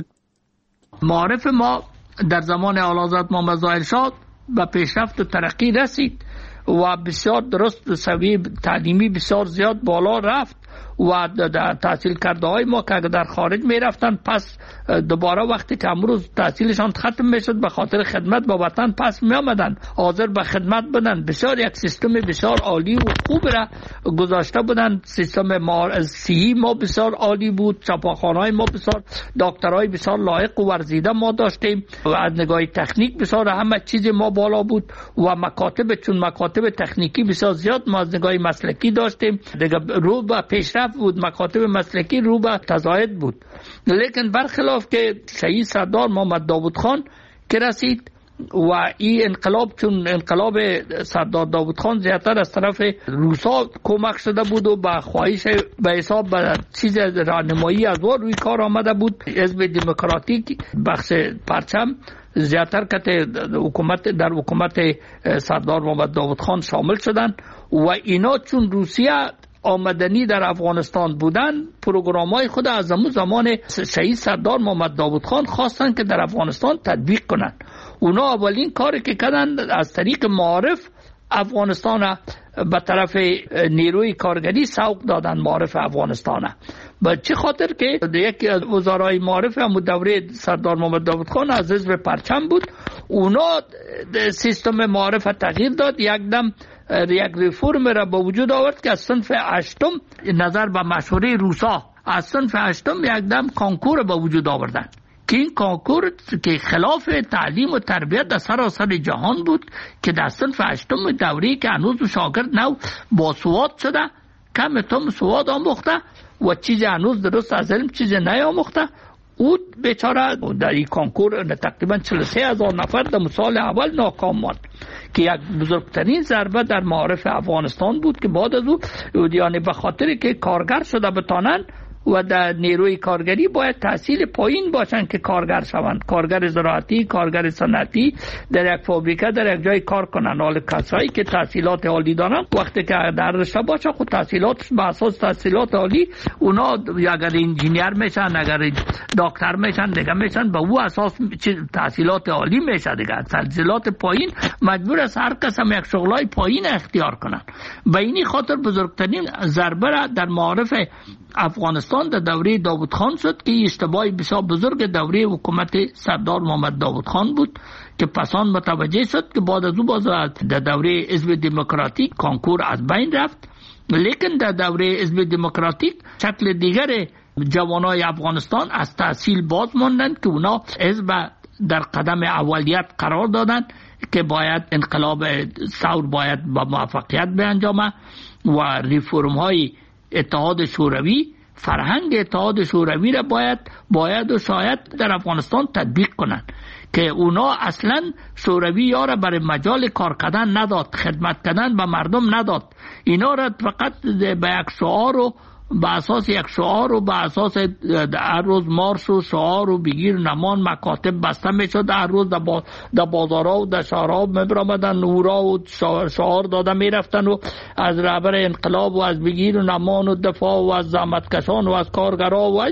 معارف ما در زمان اعلیحضرت محمد ظاهرشاه به پیشرفت و ترقی رسید و بسیار درست سویه تعلیمی بسیار زیاد بالا رفت و در تحصیل کرده های ما که در خارج می رفتن پس دوباره وقتی که امروز تحصیلشان ختم می شد به خاطر خدمت به وطن پس می آمدن، حاضر به خدمت بدن. بسیار یک سیستم بسیار عالی و خوب را گذاشته بودن. سیستم صحی ما بسیار عالی بود، چاپاخانه های ما بسیار، دکترای بسیار لایق و ورزیده ما داشتیم و از نگاه تکنیک بسیار همه چیز ما بالا بود و مکاتب، چون مکاتب تکنیکی بسیار زیاد ما از نگاه مسلکی داشتیم، دیگه رو به پیشرفت بود، مکاتب مسلکی رو به تزاید بود. لیکن برخلاف که شهید سردار محمد داود خان که رسید و این انقلاب، چون انقلاب سردار داود خان زیادتر از طرف روسا کمک شده بود و به خواهش به حساب به چیز راهنمایی از او روی کار آمده بود، حزب دموکراتیک بخش پرچم زیادتر که در حکومت سردار محمد داود خان شامل شدند و اینا چون روسیه آمدنی در افغانستان بودن، پروگرام‌های خود از زمان شهید سردار محمد داود خان خواستن که در افغانستان تطبیق کنن. اونا اولین کاری که کردن از طریق معارف افغانستان به طرف نیروی کارگری سوق دادن، معارف افغانستان. به چه خاطر که یکی از وزرای معارف هم دوره سردار محمد داود خان از حزب پرچم بود. اونا سیستم معارف تغییر داد، یک ریفورم را به وجود آورد که از صنف هشتم نظر به مشوره روسا از صنف هشتم یکدم کانکور به وجود آوردن که این کانکور که خلاف تعلیم و تربیت در سراسر جهان بود که در صنف هشتم دوری که هنوز شاگرد نو باسواد شده، کم تم سواد آموخته و چیز هنوز درست از علم چیز نیاموخته، او بیچاره در این کانکور تقریبا 43,000 نفر در سال اول ناکام ماند که یک بزرگترین ضربه در معارف افغانستان بود که بعد از او یعنی به خاطر که کارگر شده بتانند و در نیروی کارگری باید تحصیل پایین باشن که کارگر شوند، کارگر زراعتی، کارگر صنعتی، در یک فابریکه در یک جای کار کنن. حال کسایی که تحصیلات عالی دارن وقتی که در رشته باشه خود تحصیلات به اساس تحصیلات عالی اونا اگر انجینیر میشن، اگر دکتر میشن، دیگه میشن به او اساس تحصیلات عالی میشه، دیگه تحصیلات پایین مجبور است هر کس هم یک شغلای پایین اختیار کنن. به این خاطر بزرگترین ضربه را در معارف افغانستان در دوره داود خان شد که اشتباهی بسیار بزرگ دوره حکومت سردار محمد داود خان بود که پسان متوجه شد که بعد از او باز در دوره حزب دموکراتیک کانکور از بین رفت. لیکن در دوره حزب دموکراتیک شکل دیگر جوانای افغانستان از تحصیل باز ماندند که اونا حزب در قدم اولیت قرار دادند که باید انقلاب ثور باید با موفقیت بیانجامه و ریفورم های اتحاد شوروی، فرهنگ اتحاد شوروی را باید و شاید در افغانستان تطبیق کنند که اونا اصلا شوروی یارا برای مجال کار کردن نداد، خدمت کردن به مردم نداد. اینا را فقط به یک شعار و به اساس یک شعار و به اساس هر روز مارش و شعار و بگیر نمان مکاتب بسته میشد، هر روز در بازارها و در شهرها میبرامدن نورا و شعار داده میرفتن و از رهبر انقلاب و از بگیر و نمان و دفاع و از زحمتکشان و از کارگرها و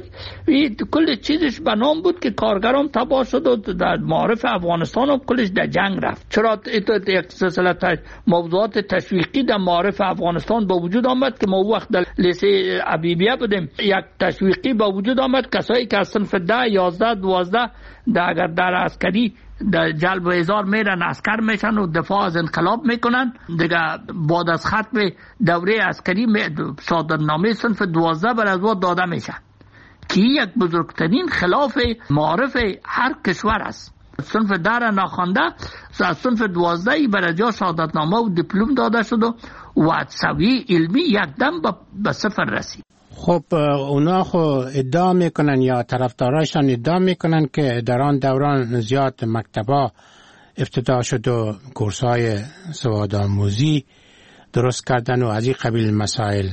کل چیزش به نام بود که کارگرام تباه شد و در معارف افغانستان هم کلش در جنگ رفت. چرا یک سلسله موضوعات تشویقی در معارف افغانستان با وجود آمد که ما وقت در لیسه عبیبیه بودیم، یک تشویقی با وجود آمد کسایی که از صنف 10 11 12 اگر در عسکری در جلب و احضار میرن عسکر میشن و دفاع از انقلاب میکنن، دیگه بعد از ختم دوره عسکری صادرنامه صنف 12 بر از او داده میشه که یک بزرگترین خلاف معارف هر کشور است. صنف 10 را ناخوانده از صنف 12 بر جا شهادتنامه و دیپلم داده شد و سویه علمی یک دم به صفر رسید. خب اونا خو ادعا میکنن یا طرفدارایشان ادعا میکنن که در آن دوران زیاد مکتبا افتتاح شد و کورس‌های سوادآموزی درست کردن و از این قبیل مسائل.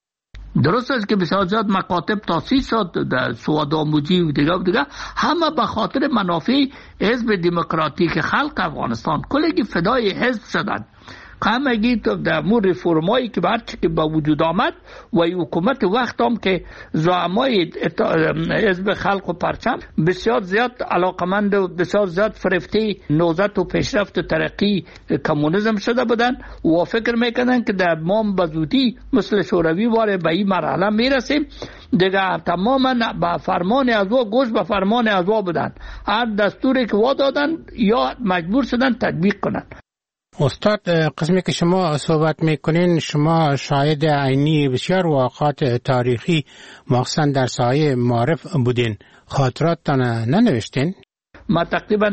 درست است که بسیار زیاد مکاتب تاسیس شد در سوادآموزی و دیگه همه به خاطر منافع حزب دموکراتیک خلق افغانستان کلگی فدای حزب شدند. همگی تو در مورد رفرمایی که برچه که به وجود آمد و حکومت وقت هم که زعمای حزب خلق و پرچم بسیار زیاد علاقمند و بسیار زیاد فرفته نهضت و پیشرفت و ترقی کمونیسم شده بودن و فکر میکنن که در ما به زودی مثل شوروی واره به این مرحله میرسیم دیگه تماما به فرمان ازوا گوش به فرمان ازوا بودن. هر دستوری که وا دادن یا مجبور شدن تطبیق کنن. استاد قسمی که شما صحبت میکنین شما شاهد عینی بسیار واقعات تاریخی مخصوصا در سایه معارف بودین، خاطراتتان ننوشتین؟ ما تقریبا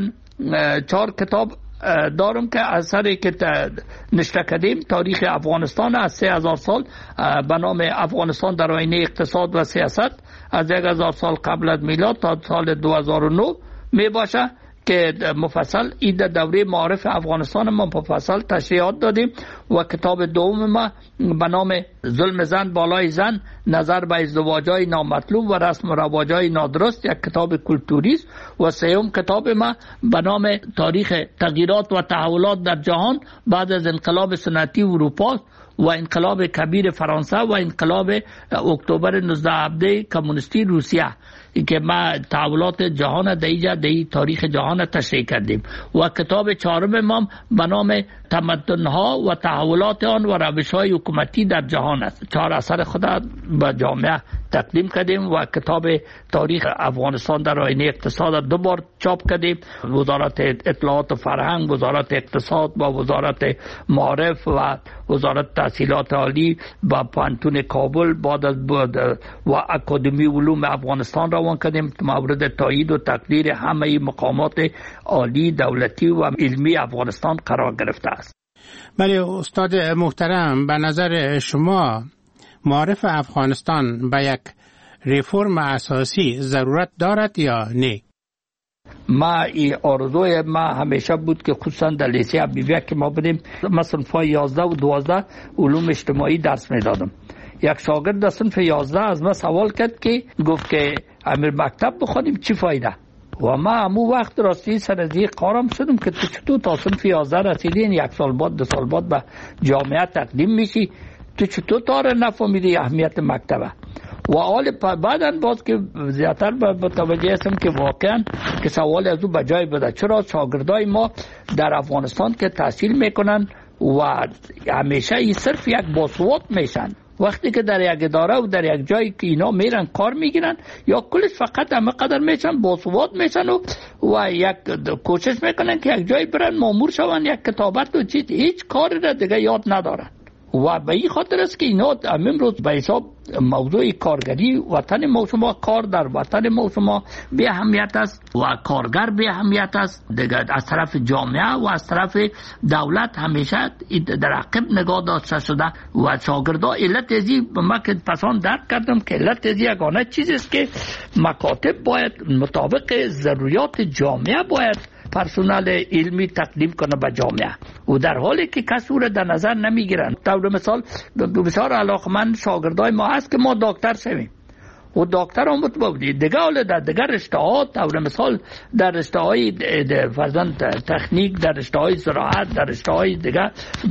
4 کتاب دارم که اثری که نشته کردیم تاریخ افغانستان از 3000 سال به نام افغانستان در آینه اقتصاد و سیاست از 1000 سال قبل از میلاد تا سال 2009 می باشه که مفصل این دوره معارف افغانستان ما مفصل تشریحات دادیم و کتاب دوم ما به نام ظلم زن بالای زن نظر به ازدواج‌های نامطلوب و رسم و رواج‌های نادرست یک کتاب کلتوری است و سوم کتاب ما به نام تاریخ تغییرات و تحولات در جهان بعد از انقلاب سنتی اروپا و انقلاب کبیر فرانسه و انقلاب اکتبر 19 کمونیستی روسیه که ما تحولات جهان در تاریخ جهان تشریح کردیم و کتاب چهارم ما به نام تمدن‌ها و تحولات آن و روش‌های حکومتی در جهان است. 4 اثر خود به جامعه تقدیم کردیم و کتاب تاریخ افغانستان در آینه اقتصاد 2 بار چاپ کردیم. وزارت اطلاعات و فرهنگ، وزارت اقتصاد با وزارت معارف و وزارت تحصیلات عالی با پانتون کابل بعد از و اکادمی علوم افغانستان روان کردیم مورد تایید و تقدیر همه مقامات عالی دولتی و علمی افغانستان قرار گرفته است. بله استاد محترم، به نظر شما معارف افغانستان به یک ریفرم اساسی ضرورت دارد یا نه؟ این آرزوی ما همیشه بود که خصوصا در لیسه ابیویه که ما بودیم مثلا صنف 11 و 12 علوم اجتماعی درس میدادم. یک شاگرد در صنف 11 از ما سوال کرد که گفت که امیر مکتب بخونیم چی فایده؟ و ما همون وقت راستی سر از یک قارم شدم که تو چطور تا صنف 11 رسیدین 1 سال بعد 2 سال بعد به جامعه تقدیم میشی، تو چطور تاره نفهمیدی اهمیت مکتبه؟ و حال بعداً باز که زیادتر به توجه هستم که واقعاً که سوال از او بجای بده چرا شاگردای ما در افغانستان که تحصیل میکنن و همیشه این صرف یک باسواد میشن وقتی که در یک اداره و در یک جایی که اینا میرن کار میگیرن یا کلش فقط همه قدر میشن باسواد میشن و یک کوشش میکنن که یک جایی برن مامور شون یک کتابت و چیز هیچ کاری را دیگه یاد ندارن و به این خاطر است که اینا امروز به حساب موضوع کارگری وطن ما شما کار در وطن ما شما به اهمیت است و کارگر به اهمیت است دیگه از طرف جامعه و از طرف دولت همیشه در عقب نگاه داشته شده و شاگردا علت ازی ما که پسان درک کردم که علت ازی یگانه چیز است که مکاتب باید مطابق ضروریات جامعه باید پرسونل علمی تقدیم کنه به جامعه و در حالی که کسی را در نظر نمیگیرن. طور مثال بسیار علاقمند شاگردای ما هست که ما دکتر شویم و دکتر هم بودی دیگه حالا در دیگر رشته ها طور مثال در رشته های فرضاً تکنیک در رشته های زراعت در رشته های دیگه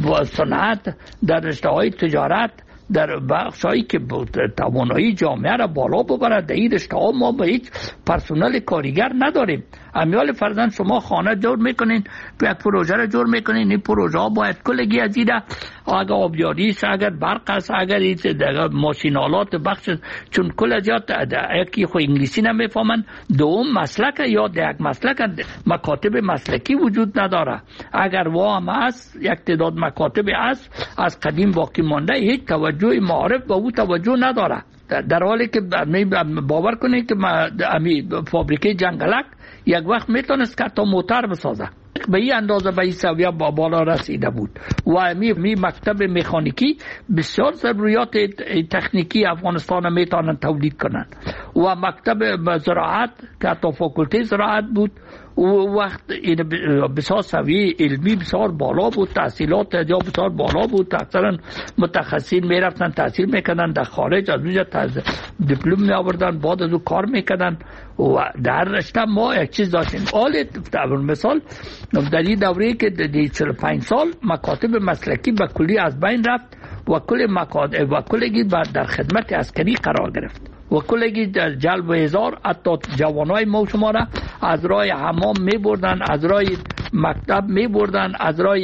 صنعت در رشته های تجارت در بخشایی که توانایی جامعه را بالا ببرد در این رشته ها ما به هیچ پرسونل کارگر نداریم. امیال فرزند شما خانه جور میکنین یک پروژه را جور میکنین این پروژه ها باید کلگی از این اگر آبیاری است اگر برق است اگر ماشینالات بخش چون کل از یکی خو انگلیسی نمیفهمن دوم مسلک یا یک مسلک مکاتب مسلکی وجود نداره. اگر وام است یک تعداد مکاتب است از قدیم باقی مانده هیچ توجه معارف به او توجه نداره. در حالی که باور کنید که فابریکه جنگلک یک وقت میتونست که تا موتر بسازه به این اندازه به این سویه با بالا رسیده بود و می مکتب مکانیکی بسیار ضروریات تکنیکی افغانستان میتونن تولید کنند و مکتب زراعت که حتی فاکولته زراعت بود و وقت بسیار سویه علمی بسیار بالا بود، تحصیلات جا بسیار بالا بود، اکثرا متخصصین میرفتن تحصیل میکردن در خارج، از اونجا دیپلم می آوردن، بعد از اون کار میکردن و در رشته ما یک چیز داشتیم. مثال در این دوره که 45 سال مکاتب مسلکی به کلی از بین رفت و کلگی در خدمت عسکری قرار گرفت و کلگی در جلب و هزار حتی جوانای ما شما را از راه حمام می بردن، از راه مکتب می بردن، از راه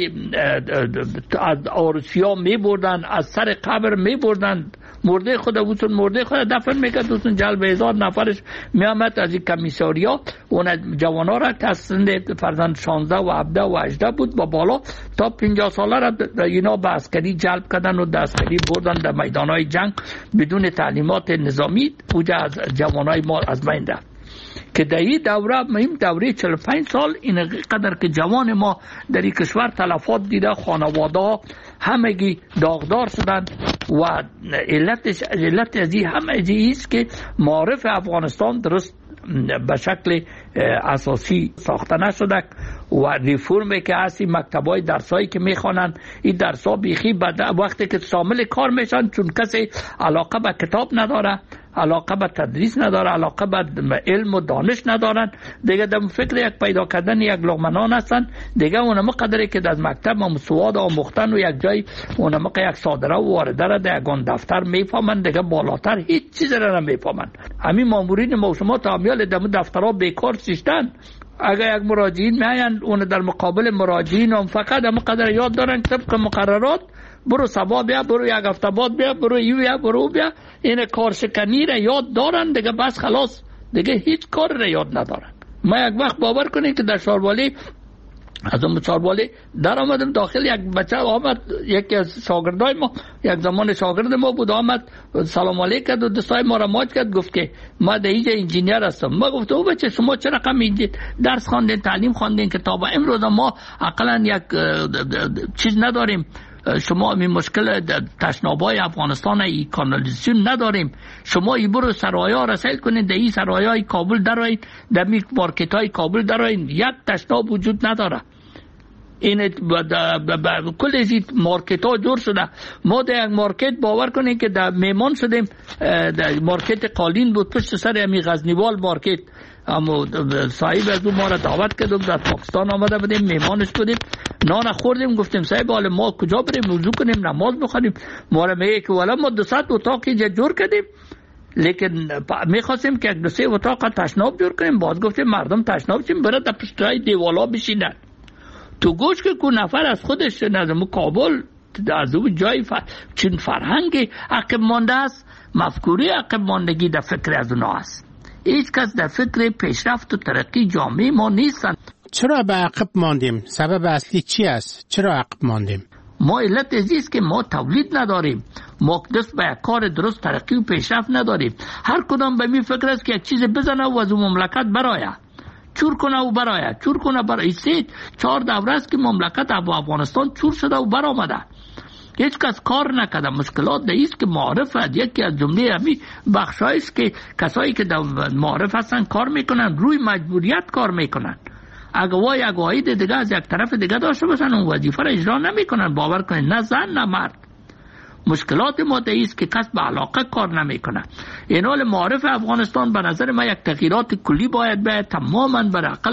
از عروسیا می بردن، از سر قبر می بردن، مرده خود دفن میکرد. دوستون جلب 1000 نفرش میامد از این کمیساریا اون جوانا را که سن فرزند 16 و 17 و 18 بود با بالا تا 50 ساله را اینا به عسکری جلب کردن و عسکری بردن در میدانهای جنگ بدون تعلیمات نظامی. اوجا از جوانای ما از بین رفت که در این دوره 45 سال این قدر که جوان ما در این کشور تلفات دیده، خانواده همگی داغدار شدن و علت از این همه است که معارف افغانستان درست به شکل اساسی ساخته نشده و ریفورمی که هستی مکتبای درسایی که میخوانن این درسا بیخی وقتی که شامل کار میشن چون کسی علاقه به کتاب نداره، علاقه به تدریس نداره، علاقه به علم و دانش ندارن، دیگه در فکر یک پیدا کردن یک لقمه هستن. دیگه اونم قدری که در مکتب هم سواد آموختن و یک جای اونم یک صادره و وارده را در یگان دفتر میفهمن، دیگه بالاتر هیچ چیز را نمیفهمن. همین مامورین ما شما تعمیال در دفترها بیکار شیشتن. اگر یک مراجعین میاین اون در مقابل مراجعین هم فقط هم قدر یاد دارن طبق مقررات برو سبا بیا، برو یک هفته بعد بیا، برو بیا، برو بیا. این کارشکنی را یاد دارن دیگه، بس خلاص دیگه هیچ کار را یاد ندارن. ما یک وقت باور کنید که در شاروالی از اون شاروالی در آمدم داخل، یک بچه آمد، یکی از شاگردای ما، یک زمان شاگرد ما بود، آمد سلام علیک کرد و دستای ما را ماچ کرد، گفت که ما در اینجا انجینیر هستم. ما گفت او بچه شما چه رقم درس خواندین، تعلیم خواندین که تا به امروز ما اقلا یک چیز نداریم، شما می مشکل تشنابای افغانستان ای کانالیزاسیون نداریم، شما ای برو سرایا رسیل کنید، در این سرایای کابل درآیین، در مارکت های کابل درآیین، یک تشناب وجود نداره. این کل از مارکت ها جور شده. ما در یک مارکت باور کنید که در میمان شدیم، در مارکت قالین بود پشت سر امی غزنیوال مارکت، اما صاحب از اون ما را دعوت کرد، در پاکستان آمده بودیم، میمانش بودیم، نان خوردیم، گفتیم صاحب حالا ما کجا بریم وضو کنیم نماز بخونیم؟ ما را میگه که والا ما 200 اتاق اینجا جور کردیم، لیکن میخواستیم که یک 2-3 اتاق تشناب جور کنیم. باز گفتیم مردم تشناب چیم برای در پشتای دیوالا بشینن. تو گوش که کو نفر از خودش نظم کابل از اون جای چون فرهنگ عقب مانده است، مفکوری عقب ماندگی در فکر از اونا است. هیچ کس در فکر پیشرفت و ترقی جامعه ما نیستن. چرا به عقب ماندیم؟ سبب اصلی چی است؟ چرا عقب ماندیم؟ ما علت ازیست که ما تولید نداریم، ما دست به کار درست ترقی و پیشرفت نداریم. هر کدام به می فکر است که یک چیز بزنه و از اون مملکت برایه، چور کنه و برایه، چور کنه برای 3-4 دوره است که مملکت افغانستان چور شده و برآمده. هیچ کس کار نکرده. مشکلات ده است که معارف یکی از جمله همی بخشایی است که کسایی که در معارف هستن کار میکنن، روی مجبوریت کار میکنن. اگه یک واحد دیگه از یک طرف دیگه داشته باشن اون وظیفه را اجرا نمیکنن. باور کنید نه زن نه مرد. مشکلات ما ده است که کس به علاقه کار نمیکنه. این حال معارف افغانستان به نظر من یک تغییرات کلی باید بیاید، تماما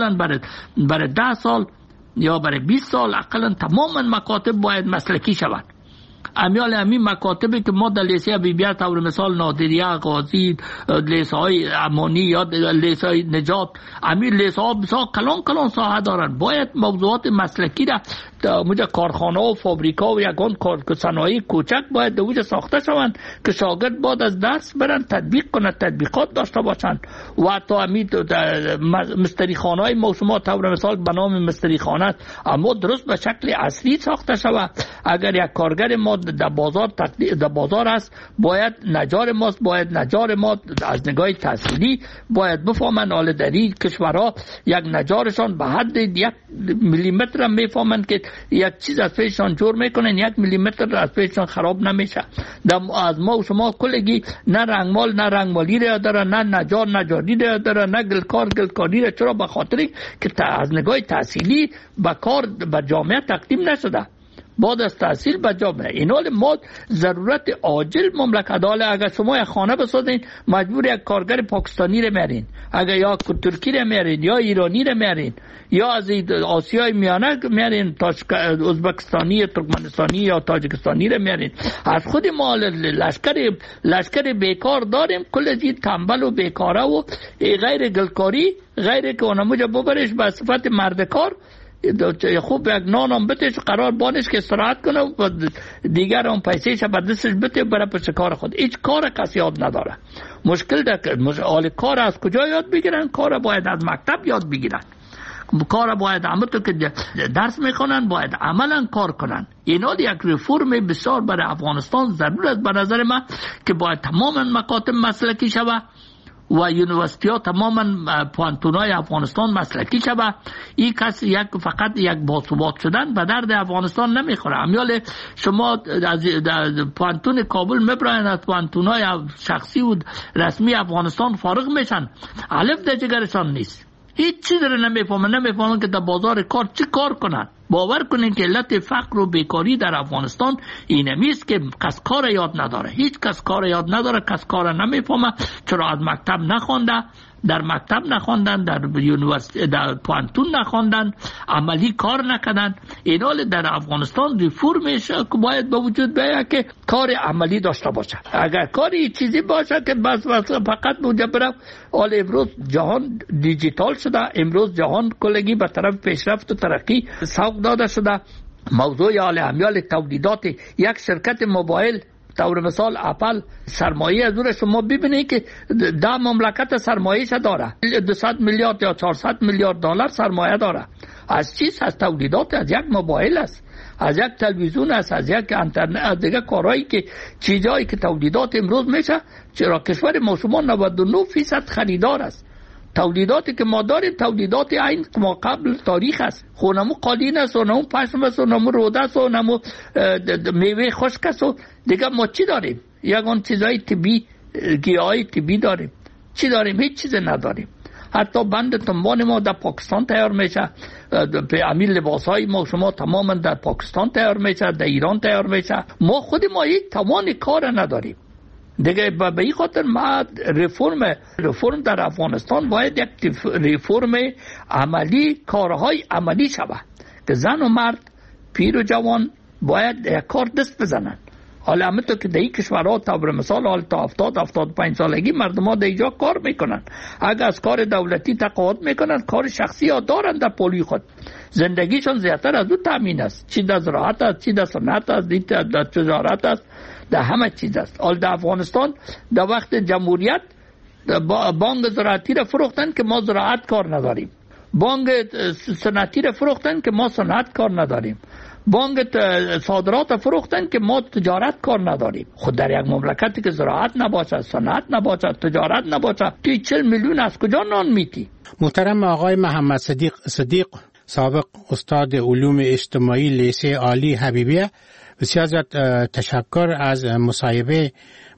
برای 10 سال یا برای 20 سال اقلا تماما مکاتب باید مسلکی شود. همین مکاتبی که ما در لیسه بیبیار طور مثال نادریه، غازی، لیسه های امانی یا لیسه های نجات، همین لیسه ها بسیار کلان ساحه دارن. باید موضوعات مسلکی را موجه کارخانه و فابریکا و یگان صنایع کوچک باید دوجه ساخته شوند که شاگرد بعد از درس برن تطبیق کنند، تطبیقات داشته باشند. و حتی همین مستری خانه های ما شما طور مثال به نام مستری خانه اما درست به شکل اصلی ساخته شود. اگر یک کارگر ما در بازار است، باید نجار ماست، باید نجار ما از نگاه تحصیلی باید بفهمن. حال در این کشورها یک نجارشان به حد 1 میلیمتر هم میفهمن که یک چیز از پیششان جور میکنن، 1 میلیمتر از پیششان خراب نمیشه. از ما و شما کلگی نه رنگمال نه رنگمالی را داره، نه نجار نجاری را داره، نه گلکاری را. چرا؟ به خاطر که از نگاه تحصیلی به کار به جامعه تقدیم نشده. بعد از تحصیل به جامعه اینال ما ضرورت عاجل مملکت حاله. اگر شما یک خانه بسازین مجبور یک کارگر پاکستانی رو میارین، اگر یا ترکی رو میارین یا ایرانی رو میارین یا از آسیای میانه میارین، ازبکستانی، ترکمنستانی یا تاجیکستانی رو میارین. از خود ما لشکر بیکار داریم، کل از این تنبل و بیکاره و غیر گلکاری، غیر که اونموجه ببرش به صفت مردکار. خوب یک نانم بتش قرار بانش که استراحت کنه و دیگر اون پیسهش به دستش بته بره پشت کار خود. هیچ کار کسی یاد نداره. مشکل حال کار از کجا یاد بگیرن؟ کار باید از مکتب یاد بگیرن. کار باید همونطور که درس میخونن باید عملا کار کنن. اینا یک ریفورم بسیار برای افغانستان ضرور است به نظر من، که باید تماما مکاتب مسلکی شود و یونیورسیتی ها تماما پوانتونای افغانستان مسلکی شود. این کسی فقط یک باثبات شدن به درد افغانستان نمیخوره. امیال شما از پوانتون کابل میبراین، از پوانتونای شخصی و رسمی افغانستان فارغ میشن، الف در جگرشان نیست، هیچ چیز رو نمیفهمن که در بازار کار چی کار کنن. باور کنین که علت فقر و بیکاری در افغانستان اینمیست که کس کار یاد نداره. هیچ کس کار یاد نداره، کس کار نمیفهمه. چرا؟ از مکتب نخونده، در مکتب نخوندن، در یونیورسیتی در پوانتون نخوندن، عملی کار نکردن. اینال در افغانستان ریفورمش باید به وجود بیاید که کار عملی داشته باشه. اگر کاری چیزی باشه که بس فقط مجبره. حال امروز جهان دیجیتال شده، امروز جهان کلگی به طرف پیشرفت و ترقی سوق داده شده. موضوع حال امیال تولیدات یک شرکت موبایل طور مثال اپل سرمایه از اون شما ببینید که ده مملکت سرمایه‌اش داره، 200 میلیارد یا 400 میلیارد دلار سرمایه داره. از چیز؟ از تولیدات، از یک موبایل است، از یک تلویزیون است، از یک اینترنت، از دیگه کارهایی که چیزایی که تولیدات امروز میشه. چرا کشور ما شما 99% خریدار است. تولیداتی که ما داریم تولیدات این ما قبل تاریخ است. خونمو قالین است و نمو پشم است و نمو روده است و نمو میوه خشک است و دیگه ما چی داریم؟ یکان چیزای طبی، گیاهای طبی داریم. چی داریم؟ هیچ چیز نداریم. حتی بند تنبان ما در پاکستان تیار میشه، امیل لباسهای ما شما تماما در پاکستان تیار میشه، در ایران تیار میشه. ما خود ما یک توان کار نداریم. دیگه به این خاطر ما رفرم در افغانستان باید یک رفرم عملی، کارهای عملی شود که زن و مرد، پیر و جوان باید یک کار دست بزنن. حالا همه تو که در این کشورها طور مثال حال تا 70-75 سالگی مردم ها در اینجا کار میکنن. اگر از کار دولتی تقاعد میکنن، کار شخصی ها دارن در پولی خود، زندگیشون زیادتر از اون تامین است. چی در زراعت است، چی در صنعت است، چی در تجارت است، در همه چیز است. حال در افغانستان در وقت جمهوریت بانک زراعتی را فروختن که ما زراعت کار نداریم، بانک صنعتی را فروختن که ما صنعت کار نداریم، بانک صادرات فروختن که ما تجارت کار نداریم. خود در یک مملکتی که زراعت نباشه، صنعت نباشه، تجارت نباشه، توی 40 میلیون از کجا نان میتی؟ محترم آقای محمد صدیق سابق استاد علوم اجتماعی لیسه عالی حبیبیه، بسیار تشکر از مصاحبه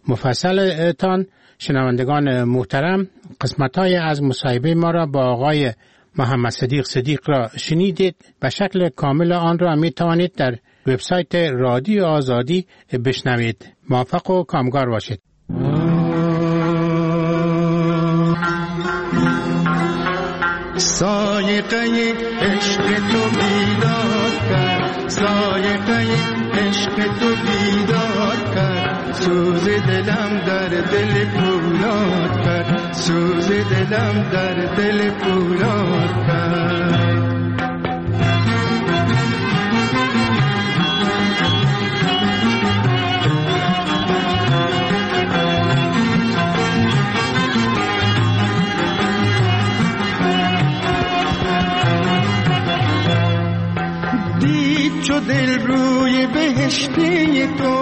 مفصلتان. شنوندگان محترم، قسمت‌های از مصاحبه ما را با آقای محمد صدیق را شنیدید. به شکل کامل آن را می توانید در وبسایت رادیو آزادی بشنوید. موفق و کامگار باشید. سایقه عشق تو بیدار کرد، سایقه عشق تو بیدار کرد، سوز دلم در دل پولاد کرد، سوز دلم در دل پولاد کرد. چو دل روی روی بهشتی تو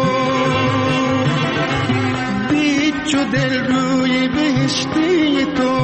دل روی بهشتی تو